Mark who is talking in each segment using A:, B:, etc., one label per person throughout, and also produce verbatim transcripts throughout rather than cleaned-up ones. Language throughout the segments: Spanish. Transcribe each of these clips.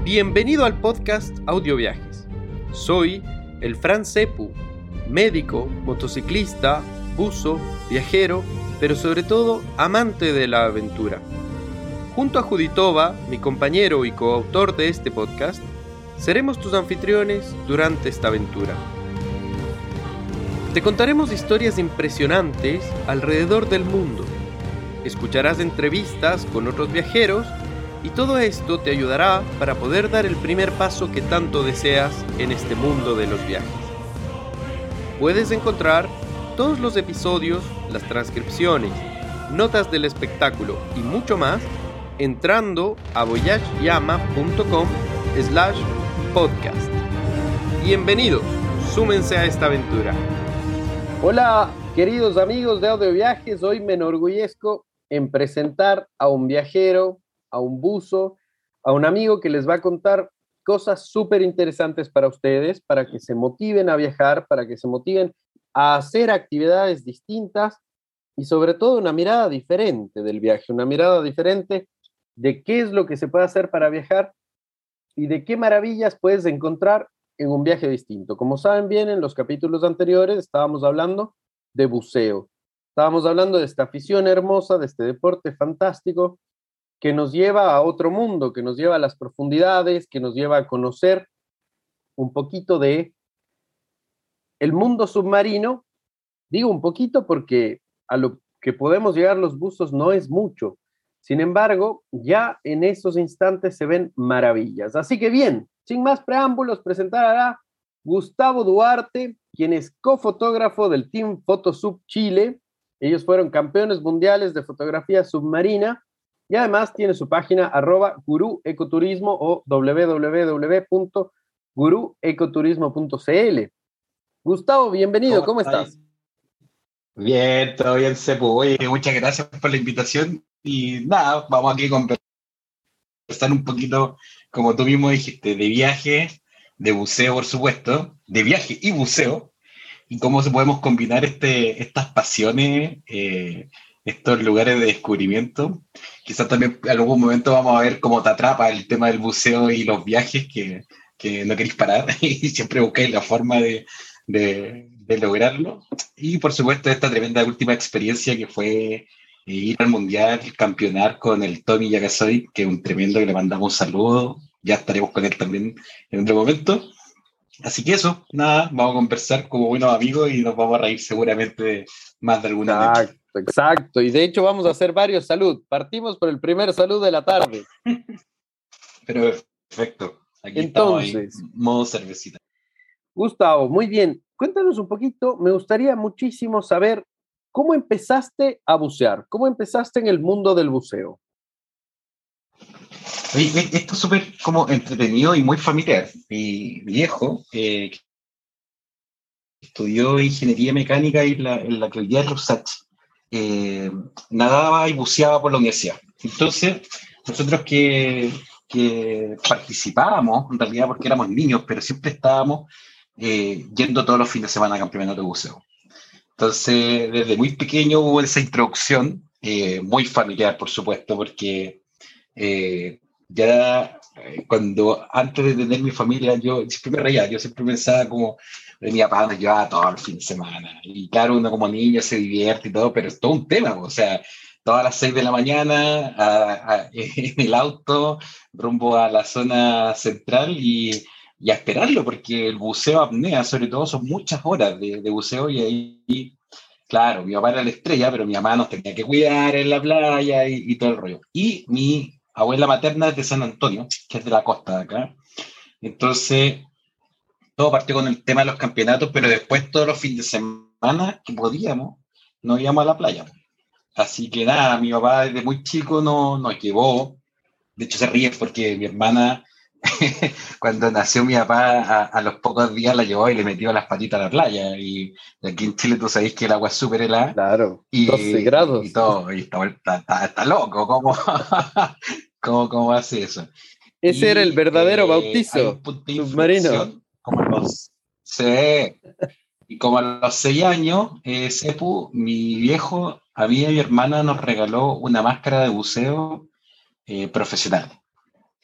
A: Bienvenido al podcast Audio Viajes. Soy el Fran Sepu, médico, motociclista, buzo, viajero, pero sobre todo amante de la aventura. Junto a Juditova, mi compañero y coautor de este podcast, seremos tus anfitriones durante esta aventura. Te contaremos historias impresionantes alrededor del mundo. Escucharás entrevistas con otros viajeros y todo esto te ayudará para poder dar el primer paso que tanto deseas en este mundo de los viajes. Puedes encontrar todos los episodios, las transcripciones, notas del espectáculo y mucho más entrando a voyageyama.com slash podcast. Bienvenidos, súmense a esta aventura. Hola, queridos amigos de Audio Viajes, hoy me enorgullezco en presentar a un viajero, a un buzo, a un amigo que les va a contar cosas súper interesantes para ustedes, para que se motiven a viajar, para que se motiven a hacer actividades distintas y sobre todo una mirada diferente del viaje, una mirada diferente de qué es lo que se puede hacer para viajar y de qué maravillas puedes encontrar en un viaje distinto. Como saben bien, en los capítulos anteriores estábamos hablando de buceo. Estábamos hablando de esta afición hermosa, de este deporte fantástico que nos lleva a otro mundo, que nos lleva a las profundidades, que nos lleva a conocer un poquito de el mundo submarino. Digo un poquito porque a lo que podemos llegar los buzos no es mucho. Sin embargo, ya en esos instantes se ven maravillas. Así que bien, sin más preámbulos, presentar a Gustavo Duarte, quien es cofotógrafo del Team Photosub Chile. Ellos fueron campeones mundiales de fotografía submarina y además tiene su página arroba gurú ecoturismo o doble u doble u doble u punto gurú ecoturismo punto c l. Gustavo, bienvenido, ¿cómo, ¿cómo estás?
B: Bien, todo bien, Sepu. Oye, muchas gracias por la invitación y nada, vamos aquí a conversar un poquito, como tú mismo dijiste, de viaje, de buceo, por supuesto, de viaje y buceo, y cómo se podemos combinar este, estas pasiones, eh, estos lugares de descubrimiento. Quizás también en algún momento vamos a ver cómo te atrapa el tema del buceo y los viajes, que, que no queréis parar y siempre buscáis la forma de, de, de lograrlo. Y por supuesto esta tremenda última experiencia que fue ir al Mundial, campeonar con el Tommy Yakasoy, que es un tremendo, que le mandamos un saludo. Ya estaremos con él también en otro momento. Así que eso, nada, vamos a conversar como buenos amigos y nos vamos a reír seguramente más de alguna vez.
A: Exacto, exacto. Y de hecho vamos a hacer varios salud. Partimos por el primer salud de la tarde.
B: Pero perfecto. Aquí
A: Entonces,
B: estamos ahí, modo cervecita.
A: Gustavo, muy bien. Cuéntanos un poquito, me gustaría muchísimo saber cómo empezaste a bucear, cómo empezaste en el mundo del buceo.
B: Esto es súper como entretenido y muy familiar. Mi viejo eh, estudió ingeniería mecánica en la, en la que hoy día es Lusach. Eh, nadaba y buceaba por la universidad. Entonces, nosotros que, que participábamos, en realidad porque éramos niños, pero siempre estábamos eh, yendo todos los fines de semana a campeonatos de buceo. Entonces, desde muy pequeño hubo esa introducción, eh, muy familiar, por supuesto, porque eh, ya eh, cuando antes de tener mi familia, yo siempre me reía, yo siempre pensaba como, mi papá nos llevaba todos los fines de semana. Y claro, uno como niño se divierte y todo, pero es todo un tema, o sea, todas las seis de la mañana a, a, en el auto, rumbo a la zona central y, y a esperarlo, porque el buceo apnea, sobre todo, son muchas horas de, de buceo y ahí, claro, mi papá era la estrella, pero mi mamá nos tenía que cuidar en la playa y, y todo el rollo. Y mi abuela materna es de San Antonio, que es de la costa de acá. Entonces, todo partió con el tema de los campeonatos, pero después todos los fines de semana que podíamos, nos íbamos a la playa. Así que nada, mi papá desde muy chico no, nos llevó. De hecho, se ríe porque mi hermana, cuando nació mi papá, a, a los pocos días la llevó y le metió las patitas a la playa. Y, y aquí en Chile tú sabéis que el agua es súper helada.
A: Claro,
B: y,
A: doce grados.
B: Y, y todo, y está, está, está, está loco, ¿cómo, cómo, cómo hace eso?
A: Ese
B: y,
A: era el verdadero
B: eh,
A: bautizo submarino.
B: Como los, sí, y como a los seis años, eh, Sepu, mi viejo, a mí y a mi hermana nos regaló una máscara de buceo eh, profesional.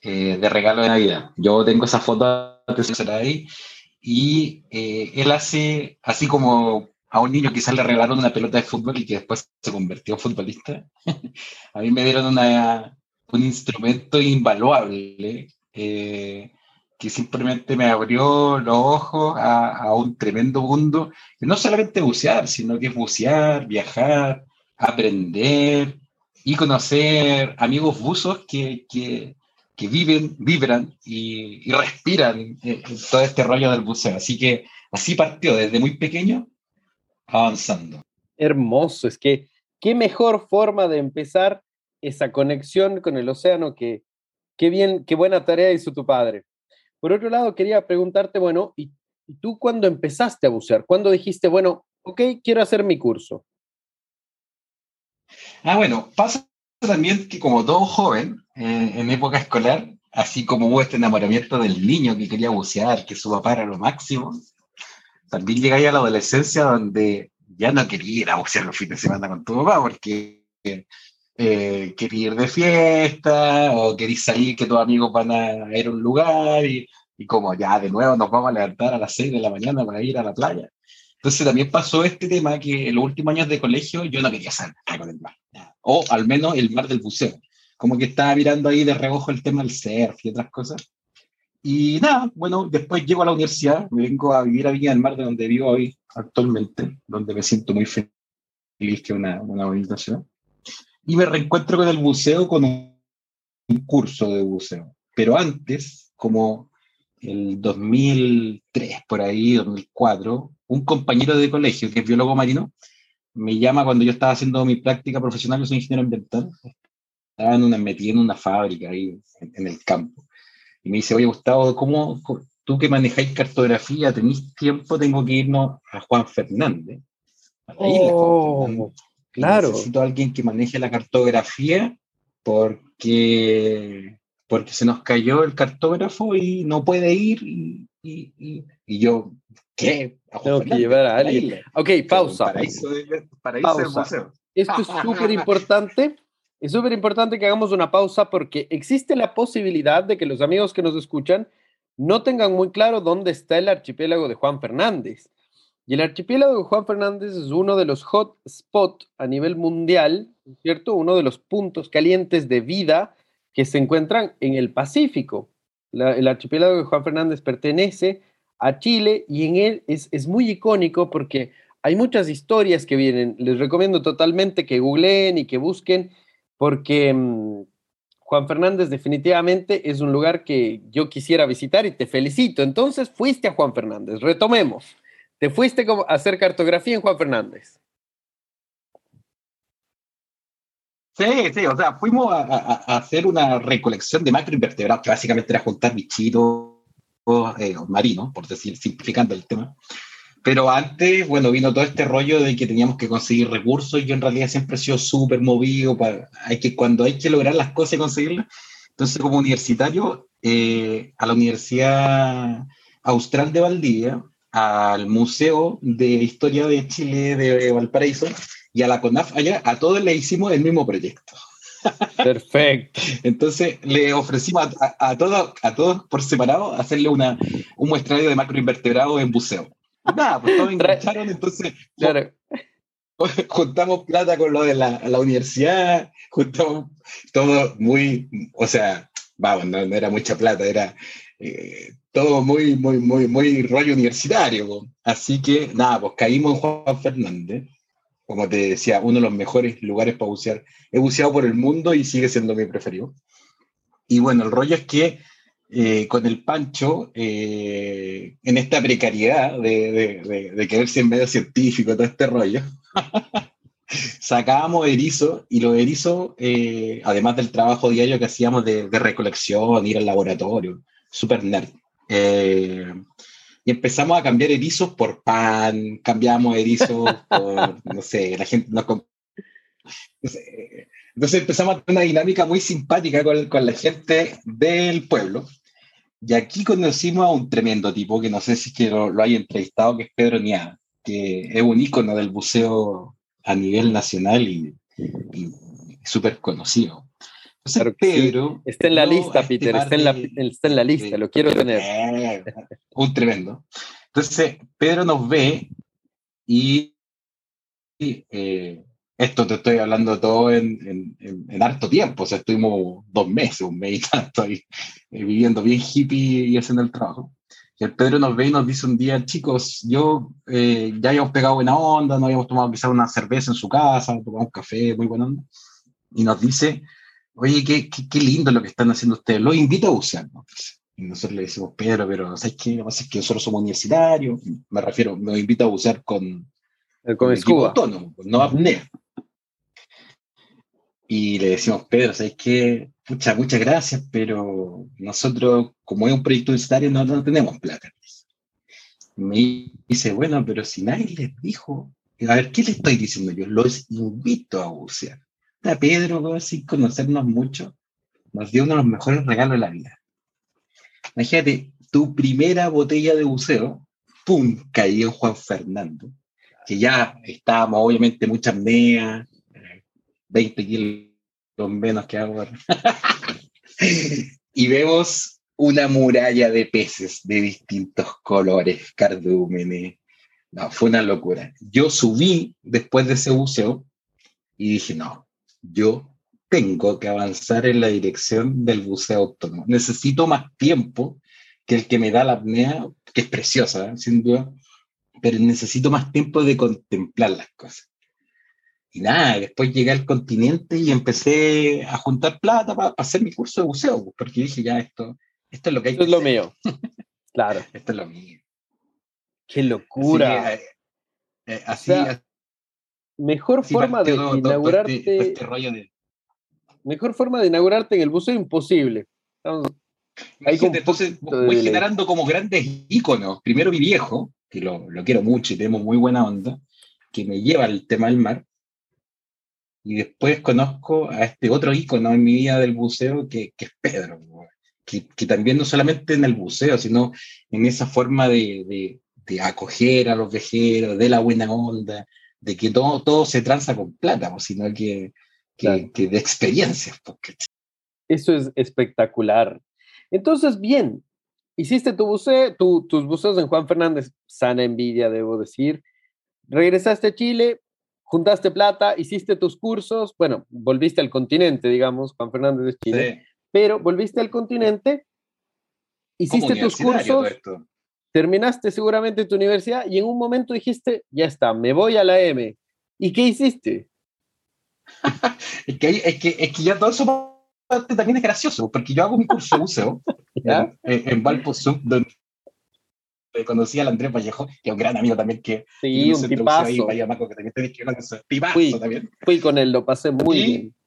B: eh, de regalo de Navidad. Yo tengo esa foto ahí y eh, él hace, así como a un niño quizás le regalaron una pelota de fútbol y que después se convirtió en futbolista, a mí me dieron una, un instrumento invaluable eh, que simplemente me abrió los ojos a, a un tremendo mundo, que no solamente bucear, sino que es bucear, viajar, aprender y conocer amigos buzos que, que, que viven, vibran y, y respiran eh, todo este rollo del buceo. Así que así partió desde muy pequeño avanzando.
A: Hermoso, es que qué mejor forma de empezar esa conexión con el océano que qué bien, qué buena tarea hizo tu padre. Por otro lado, quería preguntarte, bueno, ¿y, y tú cuándo empezaste a bucear? ¿Cuándo dijiste, bueno, ok, quiero hacer mi curso?
B: Ah, bueno, pasa también que como todo joven, eh, en época escolar, así como hubo este enamoramiento del niño que quería bucear, que su papá era lo máximo, también llegáis a la adolescencia donde ya no quería ir a bucear los fines de semana con tu papá porque eh, quería ir de fiesta o quería salir que tus amigos van a ir a un lugar y, y como ya de nuevo nos vamos a levantar a las seis de la mañana para ir a la playa. Entonces también pasó este tema que en los últimos años de colegio yo no quería saber nada con el mar, nada. O al menos el mar del buceo. Como que estaba mirando ahí de reojo el tema del surf y otras cosas. Y nada, bueno, después llego a la universidad, me vengo a vivir a Viña del Mar, de donde vivo hoy actualmente, donde me siento muy feliz, que es una, una bonita ciudad. Y me reencuentro con el buceo con un curso de buceo. Pero antes, como el dos mil tres, por ahí, dos mil cuatro, un compañero de colegio, que es biólogo marino, me llama cuando yo estaba haciendo mi práctica profesional, yo soy ingeniero ambiental, estaba en una, metido en una fábrica ahí en, en el campo. Y me dice, oye, Gustavo, ¿cómo, tú que manejáis cartografía, tenéis tiempo? Tengo que irnos a Juan Fernández, a la isla Juan Fernández,
A: Oh,
B: y
A: claro.
B: necesito a alguien que maneje la cartografía porque, porque se nos cayó el cartógrafo y no puede ir. Y, y, y, y yo, ¿qué? A Juan
A: Tengo que
B: Fernández,
A: llevar a
B: a la
A: alguien.
B: isla.
A: Ok,
B: Claro, un
A: pausa,
B: paraíso, de, paraíso del
A: pausa.
B: museo.
A: Esto es súper importante. Es súper importante que hagamos una pausa porque existe la posibilidad de que los amigos que nos escuchan no tengan muy claro dónde está el archipiélago de Juan Fernández. Y el archipiélago de Juan Fernández es uno de los hot spots a nivel mundial, ¿cierto? Uno de los puntos calientes de vida que se encuentran en el Pacífico. La- el archipiélago de Juan Fernández pertenece a Chile y en él es, es muy icónico porque hay muchas historias que vienen. Les recomiendo totalmente que googleen y que busquen porque mmm, Juan Fernández definitivamente es un lugar que yo quisiera visitar y te felicito. Entonces fuiste a Juan Fernández. Retomemos. Te fuiste como a hacer cartografía en Juan Fernández.
B: Sí, sí, o sea, fuimos a, a, a hacer una recolección de macroinvertebrados, que básicamente era juntar bichitos eh, marinos, por decir, simplificando el tema. Pero antes, bueno, vino todo este rollo de que teníamos que conseguir recursos y yo en realidad siempre he sido súper movido para, hay que, cuando hay que lograr las cosas y conseguirlas. Entonces, como universitario, eh, a la Universidad Austral de Valdivia, al Museo de Historia de Chile de Valparaíso y a la CONAF allá, a todos le hicimos el mismo proyecto.
A: Perfecto.
B: Entonces le ofrecimos a, a, a, todos, a todos por separado hacerle una, un muestrario de macroinvertebrados en buceo. Y nada, pues todos
A: Tra
B: engancharon, entonces
A: claro.
B: juntamos plata con lo de la, la universidad, juntamos todo muy, o sea, vamos, no, no era mucha plata, era eh, todo muy, muy, muy, muy rollo universitario. Po. Así que nada, pues caímos en Juan Fernández, como te decía, uno de los mejores lugares para bucear. He buceado por el mundo y sigue siendo mi preferido. Y bueno, el rollo es que eh, con el Pancho, eh, en esta precariedad de, de, de, de querer ser medio científico, todo este rollo, sacábamos erizos y los erizos, eh, además del trabajo diario que hacíamos de, de recolección, ir al laboratorio, súper nerd. Eh, y empezamos a cambiar erizos por pan, cambiamos erizos por, no sé, la gente nos... Entonces, entonces empezamos a tener una dinámica muy simpática con, con la gente del pueblo. Y aquí conocimos a un tremendo tipo, que no sé si es que lo, lo hay entrevistado, que es Pedro Niada, que es un ícono del buceo a nivel nacional y, y súper conocido.
A: Claro que
B: Pedro,
A: sí. Está en la lista,
B: este
A: Peter, está en la,
B: de,
A: está en la lista,
B: de,
A: lo quiero tener.
B: Eh, un tremendo. Entonces, Pedro nos ve y eh, esto te estoy hablando todo en, en, en, en harto tiempo, o sea, estuvimos dos meses, un mes y tanto ahí, eh, viviendo bien hippie y haciendo el trabajo. Y el Pedro nos ve y nos dice un día, chicos, yo eh, ya habíamos pegado buena onda, nos habíamos tomado quizás una cerveza en su casa, tomamos un café, muy buena onda, y nos dice, oye, qué, qué, qué lindo lo que están haciendo ustedes, los invito a bucear, ¿no? Y nosotros le decimos, Pedro, pero ¿sabes qué? Lo que pasa es que nosotros somos universitarios, me refiero, me invito a bucear con,
A: Con
B: con equipo
A: Scuba.
B: autónomo, no apnea. Y le decimos, Pedro, ¿sabes qué? Muchas, muchas gracias, pero nosotros, como es un proyecto universitario, no, no tenemos plata. Me dice, bueno, pero si nadie les dijo, a ver, ¿qué le estoy diciendo yo? Los invito a bucear. A Pedro, sin conocernos mucho, nos dio uno de los mejores regalos de la vida. Imagínate, tu primera botella de buceo, ¡pum!, caí en Juan Fernando, que ya estábamos, obviamente, mucha apnea, veinte kilos menos que ahora. Y vemos una muralla de peces de distintos colores, cardúmenes. No, fue una locura. Yo subí después de ese buceo y dije, no, yo tengo que avanzar en la dirección del buceo autónomo. Necesito más tiempo que el que me da la apnea, que es preciosa, ¿eh? Sin duda, pero necesito más tiempo de contemplar las cosas. Y nada, después llegué al continente y empecé a juntar plata para pa hacer mi curso de buceo, porque dije, ya, esto, esto es lo que hay
A: Esto
B: que
A: es lo
B: hacer.
A: mío. Claro.
B: Esto es lo mío.
A: ¡Qué
B: Así que,
A: locura!
B: eh, eh,
A: O
B: así,
A: sea, mejor
B: así
A: forma
B: partió
A: de
B: todo, todo, todo, este, todo
A: inaugurarte,
B: este rollo de...
A: mejor forma de inaugurarte en el buceo imposible. Estamos ahí con
B: Imagínate,
A: un
B: entonces
A: poquito de
B: voy
A: delay.
B: generando como grandes íconos. Primero mi viejo, que lo, lo quiero mucho y tenemos muy buena onda, que me lleva al tema del mar. Y después conozco a este otro ícono en mi vida del buceo, que, que es Pedro, que, que también no solamente en el buceo, sino en esa forma de, de, de acoger a los viajeros, de la buena onda, de que todo, todo se tranza con plata, sino que,
A: Claro.
B: que, que de experiencias. Porque...
A: Eso es espectacular. Entonces, bien, hiciste tu buceo, tu, tus buceos en Juan Fernández, sana envidia, debo decir. Regresaste a Chile, juntaste plata, hiciste tus cursos, bueno, volviste al continente, digamos, Juan Fernández de Chile,
B: Sí.
A: pero volviste al continente,
B: Como
A: hiciste tus
B: universitario todo
A: cursos,
B: esto.
A: terminaste seguramente tu universidad y en un momento dijiste, ya está, me voy a la M. ¿Y qué hiciste?
B: Es que, hay, es, que, es que ya todo eso también es gracioso, porque yo hago mi curso de buceo en, en, en Valpo Sur, donde conocí al Andrés Vallejo, que es un gran amigo también, que tiene
A: Sí,
B: un
A: un
B: centro de buceo ahí en
A: tipazo.
B: Bahía Maco, que también tenés que conocer. Tipazo
A: Fui,
B: también.
A: fui con él, lo pasé muy
B: Y,
A: bien.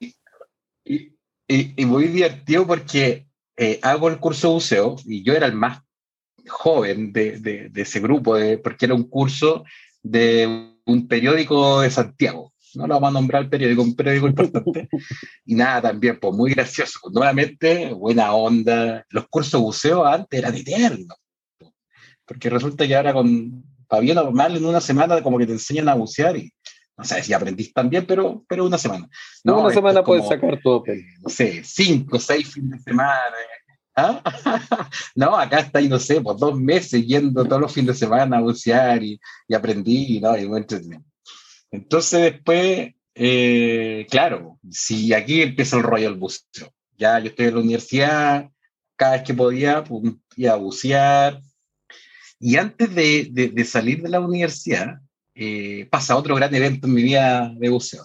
B: y, y, y muy divertido porque eh, hago el curso de buceo y yo era el más joven de, de, de ese grupo, de, porque era un curso de un periódico de Santiago. No lo vamos a nombrar el periódico, un periódico importante. Y nada, también, pues muy gracioso. Nuevamente, buena onda. Los cursos de buceo antes eran eternos. Porque resulta que ahora con Fabio normal en una semana como que te enseñan a bucear y no sé si aprendís también, pero, pero una semana.
A: En
B: No,
A: una
B: esto es
A: semana puedes
B: como,
A: sacar tu
B: eh,
A: Open.
B: no sé, cinco, seis fines de semana. ¿Ah? No, acá está ahí, no sé, por dos meses yendo todos los fines de semana a bucear y, y aprendí, y no, y muy entretenido. Entonces después, eh, claro, si aquí empieza el rollo del buceo. Ya yo estoy en la universidad, cada vez que podía, pues, iba a bucear. Y antes de, de, de salir de la universidad, eh, pasa otro gran evento en mi vida de buceo,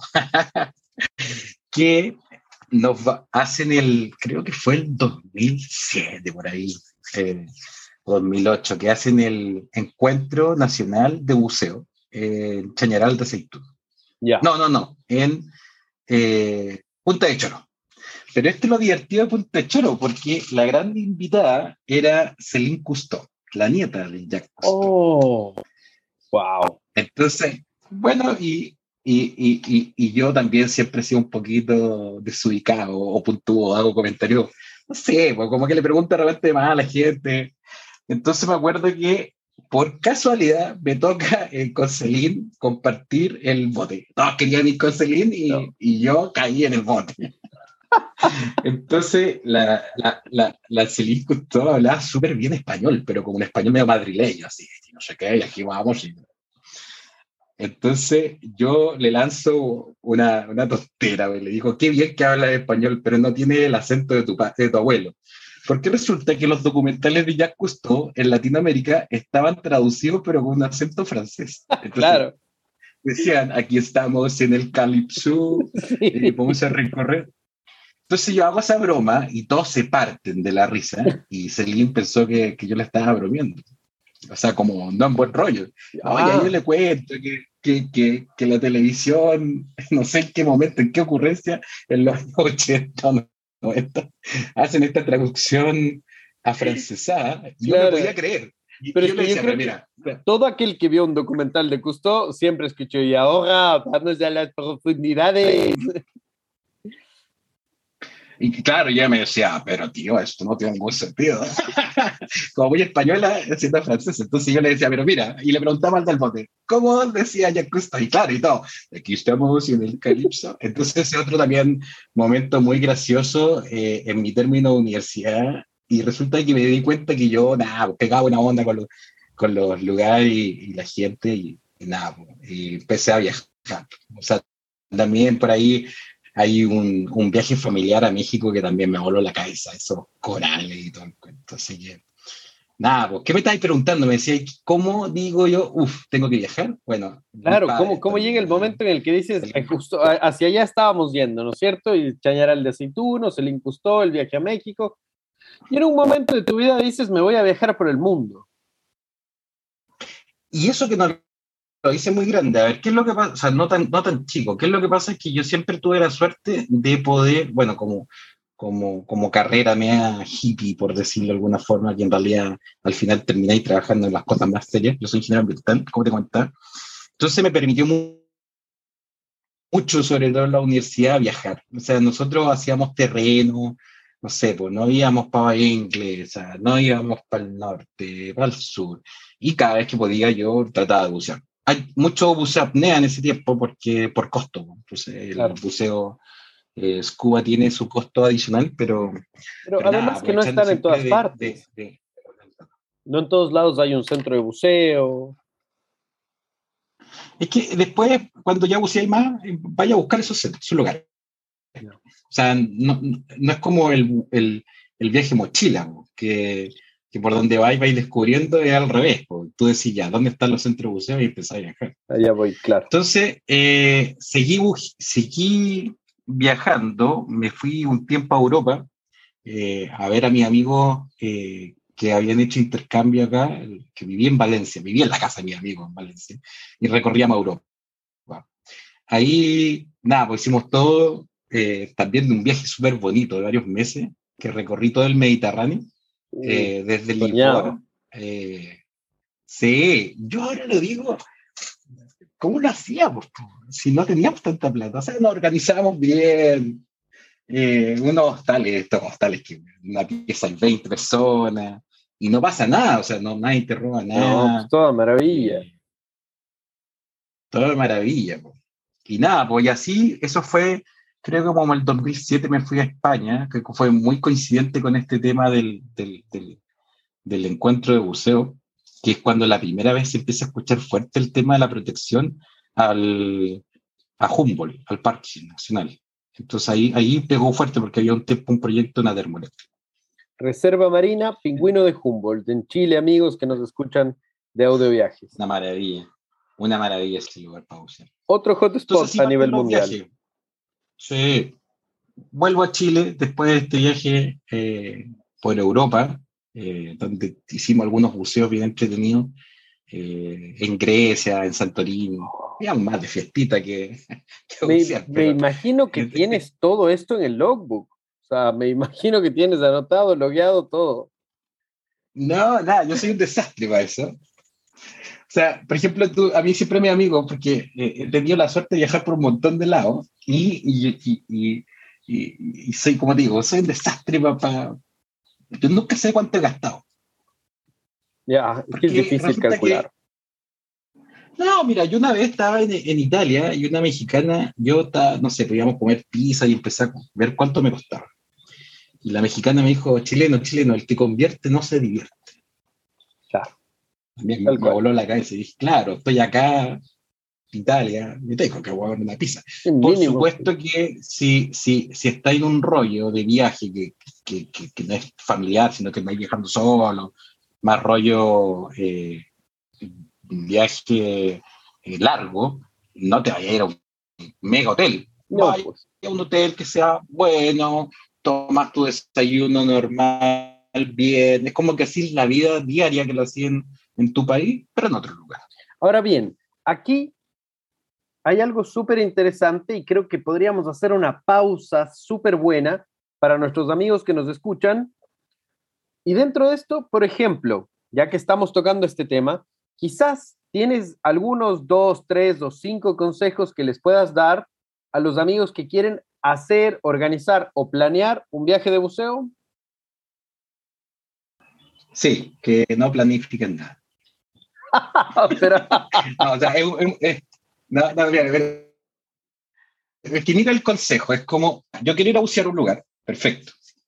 B: que nos va, hacen el, creo que fue el dos mil siete, por ahí, eh, dos mil ocho, que hacen el Encuentro Nacional de Buceo eh, en Chañaral de Aceitún.
A: Ya.
B: No, no, no, en eh, Punta de Choro. Pero este es lo divertido de Punta de Choro, porque la gran invitada era Celine Cousteau, la nieta de Jacques Cousteau.
A: Oh, wow.
B: Entonces, bueno, y, y, y, y, y yo también siempre he sido un poquito desubicado o puntúo, hago comentarios, no sé, pues como que le pregunto de repente más a la gente. Entonces me acuerdo que por casualidad me toca eh, con Celine compartir el bote. Todos querían ir con Celine y,
A: No.
B: y yo caí en el bote. Entonces, la, la, la, la Celine Cousteau hablaba súper bien español, pero como un español medio madrileño, así, y no sé qué, y aquí vamos. Y... Entonces, yo le lanzo una, una tontera, güey. Le digo, qué bien que habla español, pero no tiene el acento de tu, pa- de tu abuelo. Porque resulta que los documentales de Jacques Cousteau en Latinoamérica estaban traducidos, pero con un acento francés. Entonces,
A: Claro,
B: decían, aquí estamos en el Calipso, eh,
A: sí.
B: vamos a recorrer. Entonces yo hago esa broma y todos se parten de la risa y Celine pensó que, que yo le estaba bromeando. O sea, como no en buen rollo. No, ya yo
A: Ah,
B: le cuento que, que, que, que la televisión, no sé en qué momento, en qué ocurrencia, en los años ochenta, noventa, hacen esta traducción afrancesada y no me podía
A: claro.
B: creer. Y,
A: Pero
B: y
A: es
B: yo le
A: que yo
B: decía, pero
A: creo que
B: mira,
A: todo aquel que vio un documental de Cousteau siempre escuchó, y ahora vamos a las profundidades.
B: y claro, ya me decía, pero tío, esto no tiene ningún sentido. Como muy española, siendo francesa. Entonces yo le decía, pero mira, y le preguntaba al del bote, ¿cómo decía Jacques Cousteau? Y claro, y todo, aquí estamos en el calipso. Entonces ese otro también momento muy gracioso eh, en mi término de universidad. Y resulta que me di cuenta que yo, nada, pegaba una onda con los, con los lugares y, y la gente y, y nada, y empecé a viajar. O sea, también por ahí hay un, un viaje familiar a México que también me voló la cabeza, esos corales y todo el cuento. Así que, nada, pues, ¿qué me estáis preguntando? Me decía, ¿cómo digo yo, uff, tengo que viajar? Bueno, mis
A: Claro, ¿cómo,
B: padres
A: cómo llega el
B: también. Ahí,
A: momento en el que dices, eh,
B: salí.
A: justo a- hacia allá estábamos yendo, ¿no es cierto? Y Chañaral de Aceituno, se le incrustó el viaje a México. Y en un momento de tu vida dices, me voy a viajar por el mundo.
B: Y eso que no lo hice muy grande, a ver, ¿qué es lo que pasa? O sea, no tan, no tan chico, ¿qué es lo que pasa? Es que yo siempre tuve la suerte de poder, bueno, como, como, como carrera mea hippie, por decirlo de alguna forma, que en realidad al final terminé trabajando en las cosas más serias. Yo soy ingeniero ambiental, como te comentaba. Entonces me permitió mu- mucho, sobre todo en la universidad, viajar. O sea, nosotros hacíamos terreno, no sé, pues no íbamos para Bahía Inglesa, no íbamos para el norte, para el sur. Y cada vez que podía yo trataba de bucear. Hay mucho buceo apnea en ese tiempo porque por costo, pues. Entonces el
A: Claro.
B: buceo eh, scuba tiene su costo adicional, pero,
A: Pero
B: pero nada,
A: además que no
B: aprovechando
A: están en
B: siempre
A: todas
B: de, de,
A: partes.
B: de...
A: No en todos lados hay un centro de buceo.
B: Es que después, cuando ya buceáis más, eh, vaya a buscar esos, esos lugares.
A: No.
B: O sea, no, no es como el, el, el viaje mochila, po, que, que por donde vais vais descubriendo es al revés. Po. Tú decís ya, ¿dónde están los centros de buceo? Y empezás a viajar.
A: Allá voy, claro.
B: Entonces, eh, seguí, seguí viajando, me fui un tiempo a Europa eh, a ver a mis amigos eh, que habían hecho intercambio acá, que vivía en Valencia, vivía en la casa de mis amigos en Valencia, y recorríamos Europa. Ahí, nada, pues hicimos todo, eh, también de un viaje súper bonito de varios meses, que recorrí todo el Mediterráneo,
A: Uh,
B: eh, desde
A: soñado.
B: Lisboa. Eh, sí, yo ahora lo digo, ¿cómo lo hacíamos? Po? Si no teníamos tanta plata, o sea, nos organizábamos bien, eh, unos hostales, estos hostales que una pieza hay veinte personas, y no pasa nada, o sea, no, nadie te roba
A: No, pues
B: nada,
A: toda maravilla.
B: eh, todo de maravilla. Po. Y nada, pues y así, eso fue, creo que como el dos mil siete me fui a España, que fue muy coincidente con este tema del, del, del, del encuentro de buceo, que es cuando la primera vez se empieza a escuchar fuerte el tema de la protección al, a Humboldt, al Parque Nacional. Entonces ahí, ahí pegó fuerte porque había un tiempo un proyecto en la termoeléctrica.
A: Reserva Marina, Pingüino de Humboldt, en Chile, amigos que nos escuchan de audio viajes.
B: Una maravilla, una maravilla ese lugar para bucear.
A: Otro
B: Entonces
A: hotspot
B: así
A: a
B: parten
A: nivel
B: los
A: mundial.
B: viajes. Sí, vuelvo a Chile después de este viaje eh, por Europa, eh, donde hicimos algunos buceos bien entretenidos, eh, en Grecia, en Santorini, digamos más de fiestita que, que
A: Me,
B: bucear,
A: me
B: pero
A: imagino que tienes todo esto en el logbook. O sea, me imagino que tienes anotado, logueado todo.
B: no, nada, yo soy un desastre para eso. O sea, por ejemplo, tú, a mí siempre me amigo, porque eh, he tenido la suerte de viajar por un montón de lados y, y, y, y, y, y soy, como digo, soy un desastre para... Pa, yo nunca sé cuánto he gastado.
A: Ya, es que es
B: Porque
A: difícil
B: resulta que
A: calcular.
B: no, mira, yo una vez estaba en, en Italia y una mexicana, yo estaba, no sé, podíamos comer pizza y empecé a ver cuánto me costaba. Y la mexicana me dijo, chileno, chileno, el que convierte no se divierte.
C: Claro.
B: Me, me voló la cabeza y dije, claro, estoy acá, Italia, me tengo que guardar una pizza. Por mínimo. Supuesto que si, si, si está en un rollo de viaje que, que, que, que no es familiar, sino que vais viajando solo, más rollo eh, un viaje eh, largo, no te vayas a ir a un mega hotel.
C: No,
B: vaya
C: pues.
B: a un hotel que sea bueno, tomas tu desayuno normal, bien, es como que así la vida diaria que lo hacían en tu país, pero en otro lugar.
C: Ahora bien, aquí hay algo súper interesante y creo que podríamos hacer una pausa súper buena para nuestros amigos que nos escuchan. Y dentro de esto, por ejemplo, ya que estamos tocando este tema, quizás tienes algunos dos, tres o cinco consejos que les puedas dar a los amigos que quieren hacer, organizar o planear un viaje de buceo.
B: Sí, que no planifiquen nada.
C: Pero...
B: no, o sea, es, es, es, no, no, mira, mira, es que mira el consejo, es como, yo quiero ir a bucear a un lugar, perfecto.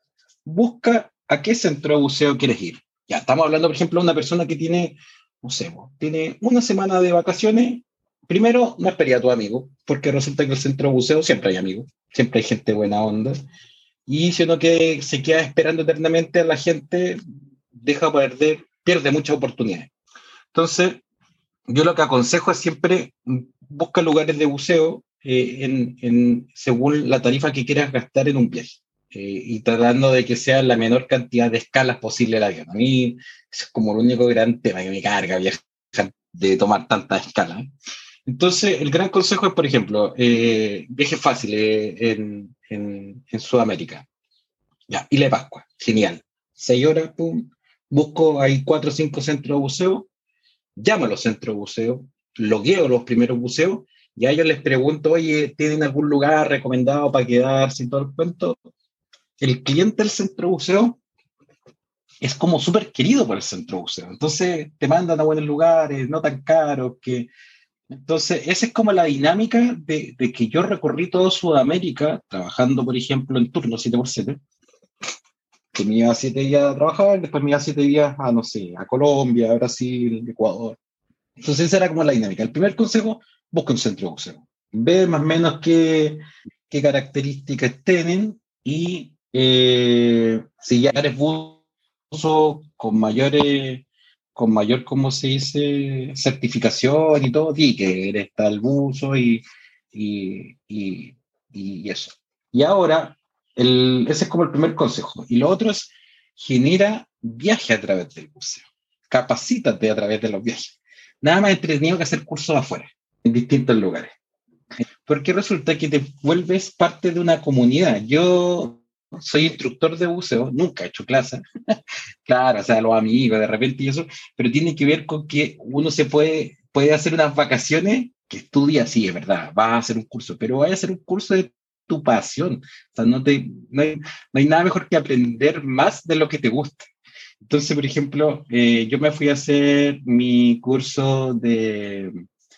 B: Busca a qué centro de buceo quieres ir. Ya, estamos hablando, por ejemplo, de una persona que tiene, no sé, tiene una semana de vacaciones. Primero, no espería a tu amigo, porque resulta que en el centro de buceo siempre hay amigos, siempre hay gente buena onda. Y si uno que se queda esperando eternamente a la gente, deja perder, pierde muchas oportunidades. Entonces, yo lo que aconsejo es siempre busca lugares de buceo eh, en, en, según la tarifa que quieras gastar en un viaje. Eh, y tratando de que sea la menor cantidad de escalas posible el avión. A mí es como el único gran tema que me carga viajar, de tomar tantas escalas. Entonces, el gran consejo es, por ejemplo, eh, viajes fáciles en, en, en Sudamérica. Ya, Isla de Pascua, genial. Seis horas, pum. Busco, hay cuatro o cinco centros de buceo. Llamo a los centros de buceo, logueo los primeros buceos y a ellos les pregunto, oye, ¿tienen algún lugar recomendado para quedarse y todo el cuento? El cliente del centro de buceo es como súper querido por el centro de buceo. Entonces te mandan a buenos lugares, no tan caros. Que... Entonces esa es como la dinámica de, de que yo recorrí todo Sudamérica, trabajando, por ejemplo, en turno siete por siete, que me iba siete días a trabajar, después me iba siete días a, no sé, a Colombia, a Brasil, Ecuador. Entonces esa era como la dinámica. El primer consejo, busca un centro de buceo. Ve más o menos qué, qué características tienen y eh, si ya eres buzo con mayores, con mayor, ¿cómo se dice?, certificación y todo, di que eres tal buzo y, y, y, y eso. Y ahora, el, ese es como el primer consejo. Y lo otro es, genera viaje a través del buceo. Capacítate a través de los viajes. Nada más entretenido que hacer cursos afuera, en distintos lugares. Porque resulta que te vuelves parte de una comunidad. Yo soy instructor de buceo, nunca he hecho clases. Claro, o sea, los amigos de repente y eso, pero tiene que ver con que uno se puede, puede hacer unas vacaciones que estudia, sí, es verdad, vas a hacer un curso, pero vas a hacer un curso de tu pasión. O sea, no, te, no, hay, no hay nada mejor que aprender más de lo que te gusta. Entonces, por ejemplo, eh, yo me fui a hacer mi curso de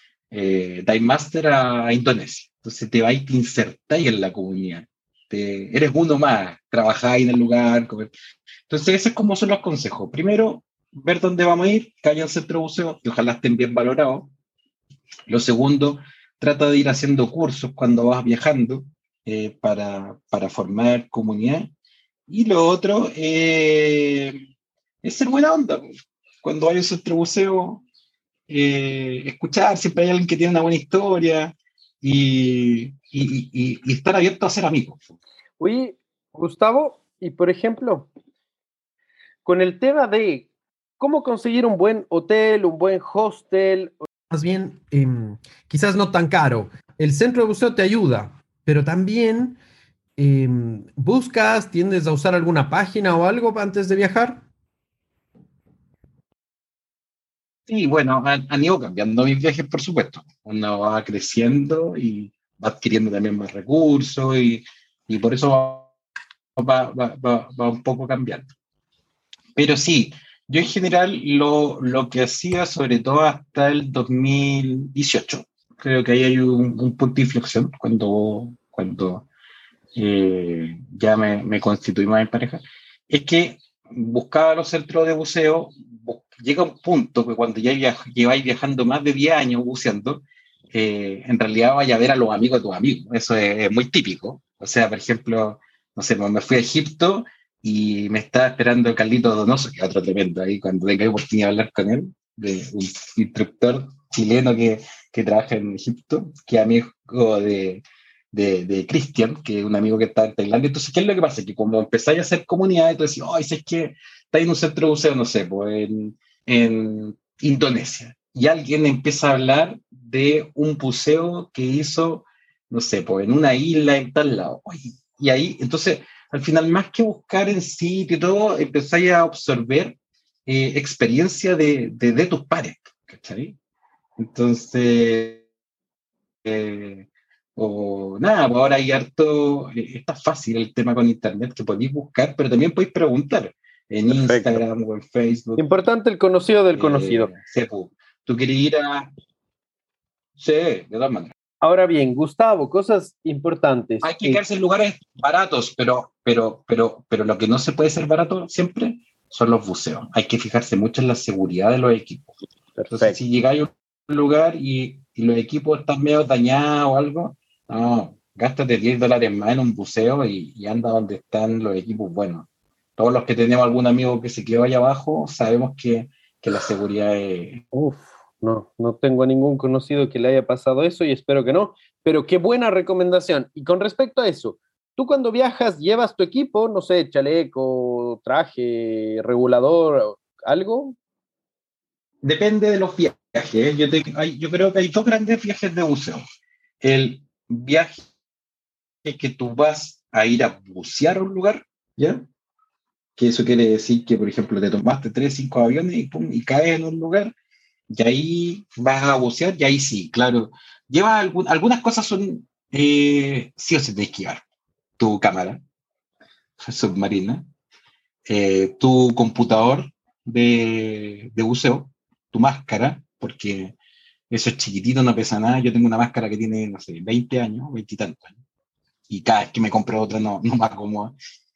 B: eh, Dive Master a, a Indonesia. Entonces te vas y te insertáis en la comunidad. Te, eres uno más, trabajáis en el lugar. Comer. Entonces, esos es como son los consejos. Primero, ver dónde vamos a ir, que haya un centro de buceo, que ojalá estén bien valorados. Lo segundo, trata de ir haciendo cursos cuando vas viajando eh, para, para formar comunidad. Y lo otro, eh, es ser buena onda. Cuando hay un centro de buceo, eh, escuchar, siempre hay alguien que tiene una buena historia y, y, y, y estar abierto a ser amigos.
C: Oye, Gustavo, y por ejemplo, con el tema de cómo conseguir un buen hotel, un buen hostel,
A: más bien, eh, quizás no tan caro, el centro de buceo te ayuda, pero también eh, buscas, tiendes a usar alguna página o algo antes de viajar.
B: Sí, bueno, han, han ido cambiando mis viajes, por supuesto. Uno va creciendo y va adquiriendo también más recursos y, y por eso va, va, va, va un poco cambiando. Pero sí, yo en general lo, lo que hacía, sobre todo hasta el dos mil dieciocho, creo que ahí hay un, un punto de inflexión cuando, cuando eh, ya me, me constituí más en pareja, es que buscaba los centros de buceo, bu- llega un punto que cuando ya viaj- lleváis viajando más de diez años buceando, eh, en realidad vaya a ver a los amigos de tus amigos. Eso es, es muy típico. O sea, por ejemplo, no sé, me fui a Egipto y me estaba esperando Carlito Donoso, que es otro tremendo ahí, cuando tenga oportunidad de hablar con él, de un instructor chileno que, que trabaja en Egipto, que es amigo de, de, de Cristian, que es un amigo que está en Tailandia. Entonces, ¿qué es lo que pasa? Que como empezáis a hacer comunidad, tú decís, ay, ¿sabes qué? Está en un centro de buceo, no sé, pues en, en Indonesia, y alguien empieza a hablar de un buceo que hizo, no sé, pues en una isla en tal lado. Oye, y ahí, entonces, al final, más que buscar en sitio y todo, empezáis a absorber eh, experiencia de, de, de tus pares, ¿cachai? Entonces, eh, o nada, pues ahora hay harto, eh, está fácil el tema con internet, que podéis buscar, pero también podéis preguntar en
C: Perfecto.
B: Instagram o en Facebook.
C: Importante el conocido del
B: Eh,
C: conocido.
B: Sepu, tú quieres ir a... Sí, de todas maneras.
C: Ahora bien, Gustavo, cosas importantes.
B: Hay que
C: Eh,
B: quedarse en lugares baratos, pero, pero, pero, pero lo que no se puede ser barato siempre son los buceos. Hay que fijarse mucho en la seguridad de los equipos. Entonces, si
C: perfecto.
B: llegáis a un lugar y, y los equipos están medio dañados o algo, no, gástate diez dólares más en un buceo y, y anda donde están los equipos buenos. Todos los que tenemos algún amigo que se quedó allá abajo, sabemos que, que la seguridad es...
C: Uf, no, no tengo a ningún conocido que le haya pasado eso y espero que no, pero qué buena recomendación. Y con respecto a eso, tú cuando viajas llevas tu equipo, no sé, chaleco, traje, regulador, algo.
B: Depende de los viajes. ¿eh? Yo, te- hay- yo creo que hay dos grandes viajes de buceo. El viaje que tú vas a ir a bucear a un lugar, ¿ya? Que eso quiere decir que, por ejemplo, te tomaste tres, cinco aviones y, pum, y caes en un lugar, y ahí vas a bucear, y ahí sí, claro. Lleva algún, algunas cosas son, eh, sí o sí tienes que llevar. Tu cámara submarina, eh, tu computador de, de buceo, tu máscara, porque eso es chiquitito, no pesa nada. Yo tengo una máscara que tiene, no sé, veinte años, veinte y tantos años. Y cada vez que me compro otra no, no me acomoda.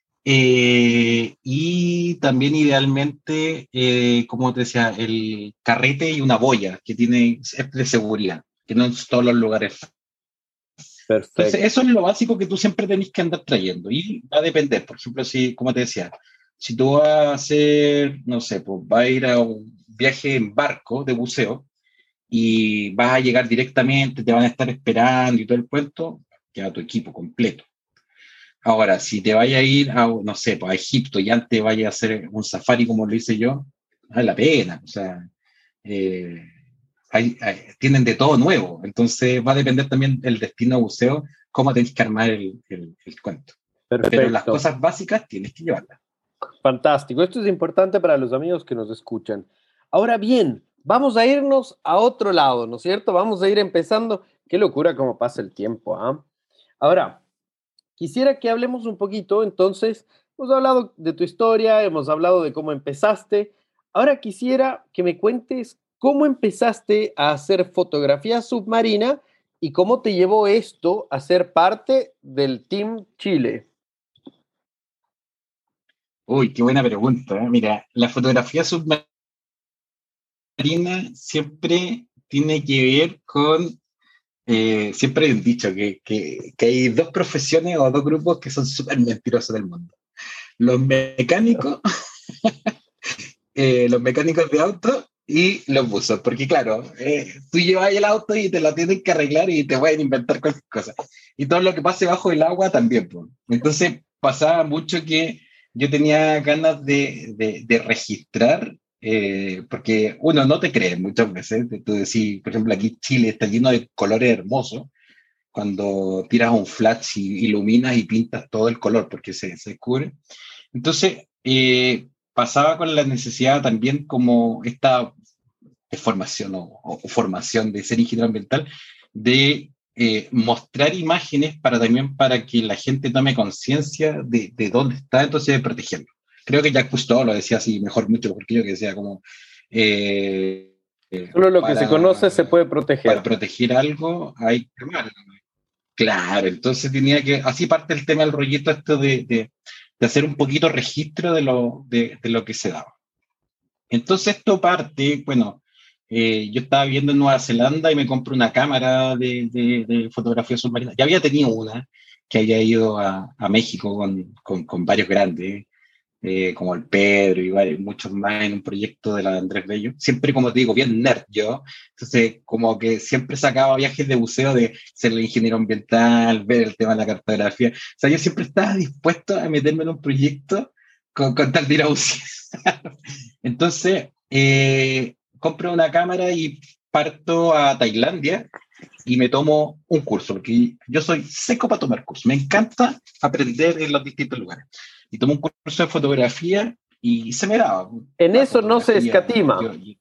B: Eh, y también idealmente, eh, como te decía, el carrete y una boya que tiene es de seguridad, que no en todos los lugares. Entonces,
C: Perfecto.
B: eso es lo básico que tú siempre tenés que andar trayendo. Y va a depender, por ejemplo, si, como te decía, si tú vas a hacer, no sé, pues vas a ir a un viaje en barco de buceo, y vas a llegar directamente, te van a estar esperando y todo el cuento, queda tu equipo completo. Ahora, si te vaya a ir a, no sé, pues a Egipto y antes vaya a hacer un safari como lo hice yo, vale la pena. O sea, eh, hay, hay, tienen de todo nuevo. Entonces va a depender también el destino de buceo, cómo tenés que armar el, el, el cuento. Pero las
C: Perfecto.
B: cosas básicas tienes que llevarlas.
C: Fantástico. Esto es importante para los amigos que nos escuchan. Ahora bien, vamos a irnos a otro lado, ¿no es cierto? Vamos a ir empezando. Qué locura cómo pasa el tiempo, ¿ah? Ahora, quisiera que hablemos un poquito, entonces, hemos hablado de tu historia, hemos hablado de cómo empezaste. Ahora quisiera que me cuentes cómo empezaste a hacer fotografía submarina y cómo te llevó esto a ser parte del Team Chile.
B: Uy, qué buena pregunta. ¿eh? Mira, la fotografía submarina siempre tiene que ver con Eh, siempre hay un dicho que, que, que hay dos profesiones o dos grupos que son súper mentirosos del mundo. Los mecánicos, eh, los mecánicos de auto y los buzos. Porque claro, eh, tú llevas el auto y te lo tienen que arreglar y te pueden inventar cualquier cosa. Y todo lo que pase bajo el agua también. Pues. Entonces pasaba mucho que yo tenía ganas de, de, de registrar, eh, porque uno no te cree muchas veces. Tú decís, por ejemplo, aquí Chile está lleno de colores hermosos cuando tiras un flash y iluminas y pintas todo el color porque se, se descubre. Entonces, eh, pasaba con la necesidad también como esta de formación o, o, formación de ser ingeniero ambiental, de eh, mostrar imágenes para también para que la gente tome conciencia de, de dónde está, entonces de protegerlo. Creo que Jacques Cousteau lo decía así mejor mucho porque yo que decía como eh,
C: Solo lo que se conoce se
B: para,
C: puede
B: para
C: proteger.
B: proteger algo hay que armarlo. Claro, entonces tenía que, así parte el tema del rollito esto de, de, de hacer un poquito registro de lo, de, de lo que se daba. Entonces esto parte, bueno, eh, yo estaba viviendo en Nueva Zelanda y me compré una cámara de, de, de fotografía submarina. Ya había tenido una que había ido a, a México con, con, con varios grandes, eh, como el Pedro y varios, muchos más en un proyecto de la de Andrés Bello. Siempre, como te digo, bien nerd yo. Entonces, como que siempre sacaba viajes de buceo de ser el ingeniero ambiental, ver el tema de la cartografía. O sea, yo siempre estaba dispuesto a meterme en un proyecto con, con tal de ir a bucear. Entonces, eh, compro una cámara y parto a Tailandia y me tomo un curso, porque yo soy seco para tomar cursos. Me encanta aprender en los distintos lugares. Y tomo un curso de fotografía y se me daba.
C: En eso no se escatima.
B: Yo, yo,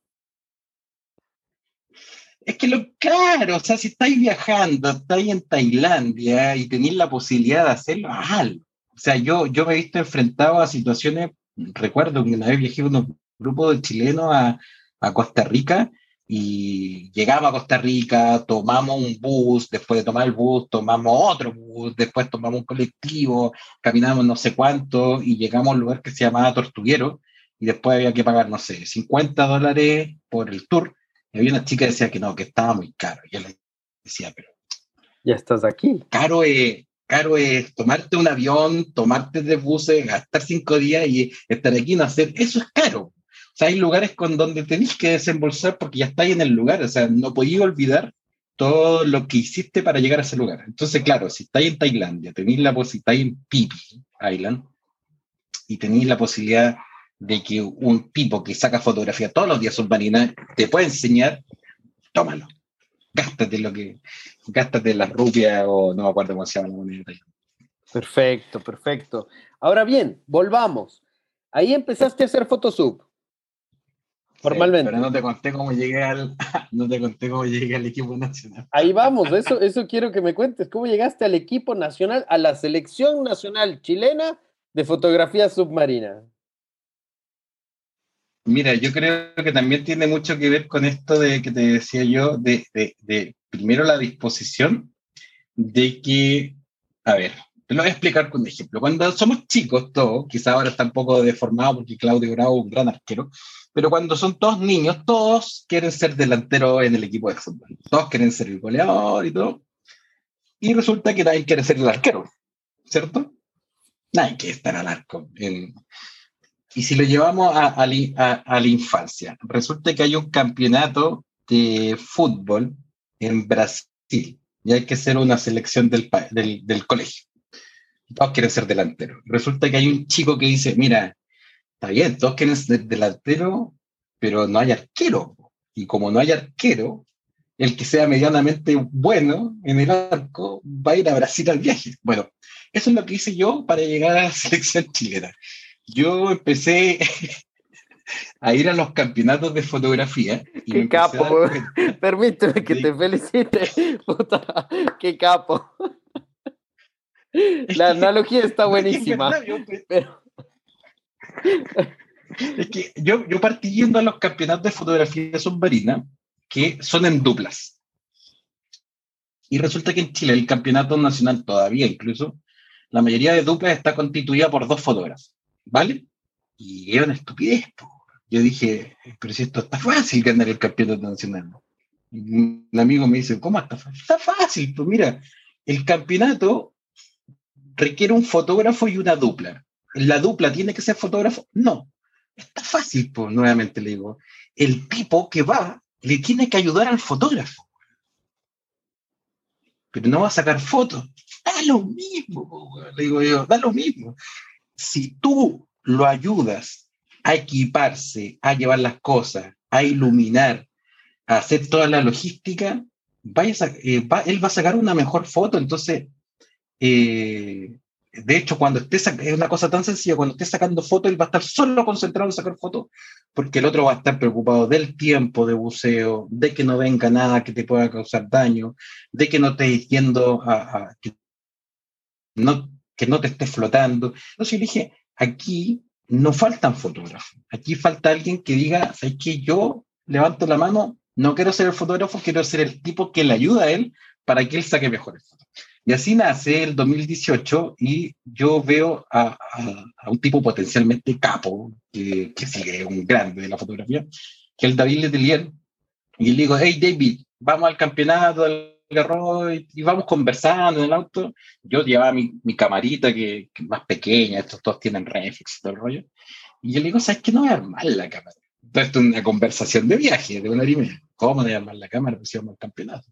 B: es que lo claro, o sea, si estáis viajando, estáis en Tailandia y tenéis la posibilidad de hacerlo, hazlo. O sea, yo, yo me he visto enfrentado a situaciones, recuerdo que una vez viajé con un grupo de chilenos a, a Costa Rica y llegamos a Costa Rica, tomamos un bus, después de tomar el bus, tomamos otro bus, después tomamos un colectivo, caminamos no sé cuánto y llegamos a un lugar que se llamaba Tortuguero y después había que pagar, no sé, cincuenta dólares por el tour. Y había una chica que decía que no, que estaba muy caro. Y yo le decía, pero...
C: Ya estás aquí.
B: Caro es, caro es tomarte un avión, tomarte tres buses, gastar cinco días y estar aquí y no hacer... Eso es caro. O sea, hay lugares con donde tenéis que desembolsar porque ya estáis en el lugar. O sea, no podéis olvidar todo lo que hiciste para llegar a ese lugar. Entonces, claro, si estáis en Tailandia, tenéis la posibilidad, estáis en Phi Phi Island, y tenéis la posibilidad de que un tipo que saca fotografía todos los días submarina te puede enseñar, tómalo. Gástate lo que, gástate las rupias o no me acuerdo cómo se llama la moneda.
C: Perfecto, perfecto. Ahora bien, volvamos. Ahí empezaste a hacer Photosub. Formalmente.
B: Sí, pero no te conté cómo llegué al, no te conté cómo llegué al equipo nacional.
C: Ahí vamos, eso, eso quiero que me cuentes. ¿Cómo llegaste al equipo nacional, a la selección nacional chilena de fotografía submarina?
B: Mira, yo creo que también tiene mucho que ver con esto de que te decía yo, de, de, de primero la disposición de que, a ver, te lo voy a explicar con un ejemplo. Cuando somos chicos todos, quizá ahora está un poco deformado porque Claudio Bravo es un gran arquero, pero cuando son todos niños, todos quieren ser delanteros en el equipo de fútbol. Todos quieren ser el goleador y todo. Y resulta que nadie quiere ser el arquero, ¿cierto? Nadie quiere estar al arco. En... Y si lo llevamos a, a, a, a la infancia, resulta que hay un campeonato de fútbol en Brasil y hay que hacer una selección del, del, del colegio. Todos quieren ser delanteros. Resulta que hay un chico que dice, mira, está bien, todos quieren ser delantero, pero no hay arquero. Y como no hay arquero, el que sea medianamente bueno en el arco va a ir a Brasil al viaje. Bueno, eso es lo que hice yo para llegar a la selección chilena. Yo empecé a ir a los campeonatos de fotografía. Y
C: ¡Qué capo! Permíteme que sí. te felicite. Puta, ¡qué capo! Es la que, analogía está buenísima.
B: Es, verdad, yo, pero... es que yo, yo partí yendo a los campeonatos de fotografía submarina que son en duplas. Y resulta que en Chile el campeonato nacional todavía incluso, la mayoría de duplas está constituida por dos fotógrafos. ¿Vale? Y era una estupidez. Po. Yo dije, pero si esto está fácil ganar el campeonato nacional. Y un amigo me dice, ¿cómo está fácil? Está fácil, pues mira, el campeonato requiere un fotógrafo y una dupla. ¿La dupla tiene que ser fotógrafo? No. Está fácil, pues nuevamente le digo. El tipo que va le tiene que ayudar al fotógrafo. Pero no va a sacar fotos. Da lo mismo, le digo yo, da lo mismo. Si tú lo ayudas a equiparse, a llevar las cosas, a iluminar, a hacer toda la logística, vayas a, eh, va, él va a sacar una mejor foto. Entonces, eh, de hecho, cuando esté es una cosa tan sencilla, cuando esté sacando fotos, él va a estar solo concentrado en sacar fotos, porque el otro va a estar preocupado del tiempo de buceo, de que no venga nada que te pueda causar daño, de que no estés yendo a, a que no que no te estés flotando. Entonces yo dije, aquí no faltan fotógrafos, aquí falta alguien que diga, ¿sabes qué? Yo levanto la mano, no quiero ser el fotógrafo, quiero ser el tipo que le ayuda a él para que él saque mejores fotos. Y así nace el dos mil dieciocho y yo veo a, a, a un tipo potencialmente capo, que, que sigue un grande de la fotografía, que es el David Letelier, y le digo, hey David, vamos al campeonato del Garroy y vamos conversando en el auto. Yo llevaba mi, mi camarita que, que es más pequeña, estos todos tienen reflex y todo el rollo. Y yo le digo, ¿sabes qué? No voy a armar la cámara. Entonces, es una conversación de viaje de una hora y media. ¿Cómo no voy a armar la cámara? Pues íbamos al campeonato.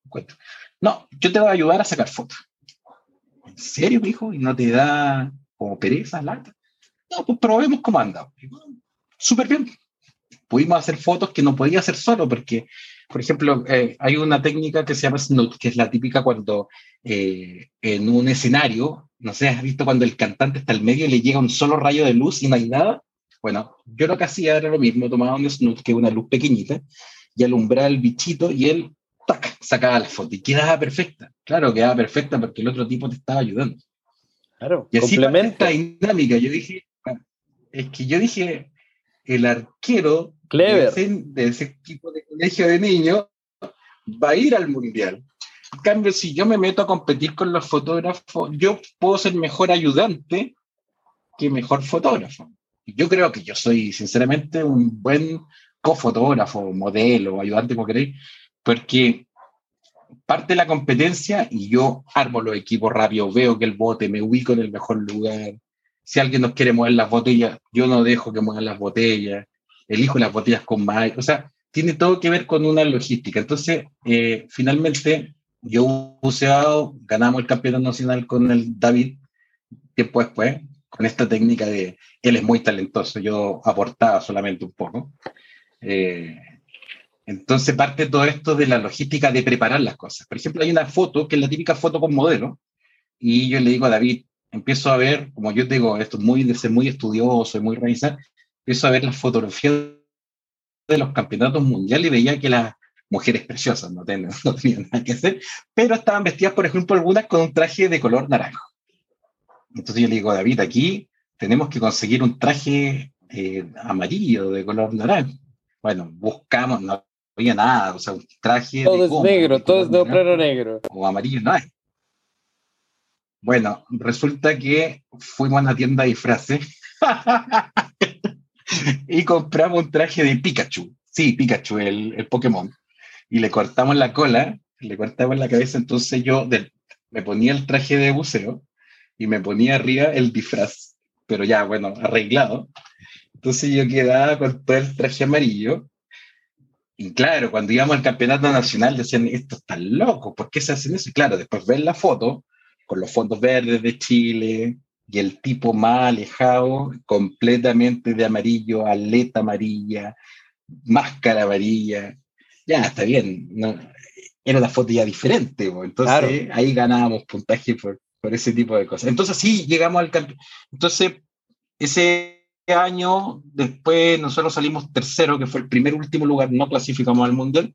B: No, yo te voy a ayudar a sacar fotos. ¿En serio, hijo? ¿Y no te da como pereza, lata? No, pues probemos cómo anda. Súper bien. Pudimos hacer fotos que no podía hacer solo, porque, por ejemplo, eh, hay una técnica que se llama snoot, que es la típica cuando eh, en un escenario, no sé, ¿has visto cuando el cantante está al medio y le llega un solo rayo de luz y no hay nada? Bueno, yo lo que hacía era lo mismo, tomaba un snoot, que es una luz pequeñita, y alumbraba el bichito y él, tac, sacaba la foto y quedaba perfecta. Claro, quedaba perfecta porque el otro tipo te estaba ayudando.
C: Claro,
B: y así
C: complemento.
B: Esta dinámica, yo dije, es que yo dije, el arquero de ese, de ese equipo de colegio de niños va a ir al mundial. En cambio, si yo me meto a competir con los fotógrafos, yo puedo ser mejor ayudante que mejor fotógrafo. Yo creo que yo soy, sinceramente, un buen cofotógrafo, modelo, ayudante, como queréis, porque parte de la competencia y yo armo los equipos rápido, veo que el bote, me ubico en el mejor lugar. Si alguien nos quiere mover las botellas, yo no dejo que muevan las botellas, elijo las botellas con más, o sea, tiene todo que ver con una logística. Entonces, eh, finalmente, yo buceado, ganamos el campeonato nacional con el David, tiempo después, con esta técnica de, él es muy talentoso, yo aportaba solamente un poco. Eh, entonces parte todo esto de la logística de preparar las cosas. Por ejemplo, hay una foto, que es la típica foto con modelo, y yo le digo a David, empiezo a ver, como yo digo, esto es muy de ser muy estudioso y muy revisar, empiezo a ver las fotografías de los campeonatos mundiales y veía que las mujeres preciosas no tenían, no tenían nada que hacer, pero estaban vestidas, por ejemplo, algunas con un traje de color naranjo. Entonces yo le digo, David, aquí tenemos que conseguir un traje eh, amarillo de color naranjo. Bueno, buscamos, no había nada, o sea, un traje
C: todo
B: de
C: es
B: goma,
C: negro,
B: de
C: todo es neopreno
B: naranjo,
C: negro.
B: o amarillo, no hay. Bueno, resulta que fuimos a una tienda de disfraces y compramos un traje de Pikachu. Sí, Pikachu, el, el Pokémon. Y le cortamos la cola, le cortamos la cabeza, entonces yo del, me ponía el traje de buceo y me ponía arriba el disfraz, pero ya, bueno, arreglado. Entonces yo quedaba con todo el traje amarillo. Y claro, cuando íbamos al campeonato nacional decían, estos están locos, ¿por qué se hacen eso? Y claro, después ven la foto con los fondos verdes de Chile y el tipo más alejado, completamente de amarillo, aleta amarilla, máscara amarilla. Ya, está bien, no, era una foto ya diferente, pues. Entonces claro, ahí ganábamos puntaje por, por ese tipo de cosas. Entonces sí, llegamos al campeonato. Entonces, ese año, después nosotros salimos tercero, que fue el primer último lugar, no clasificamos al mundial.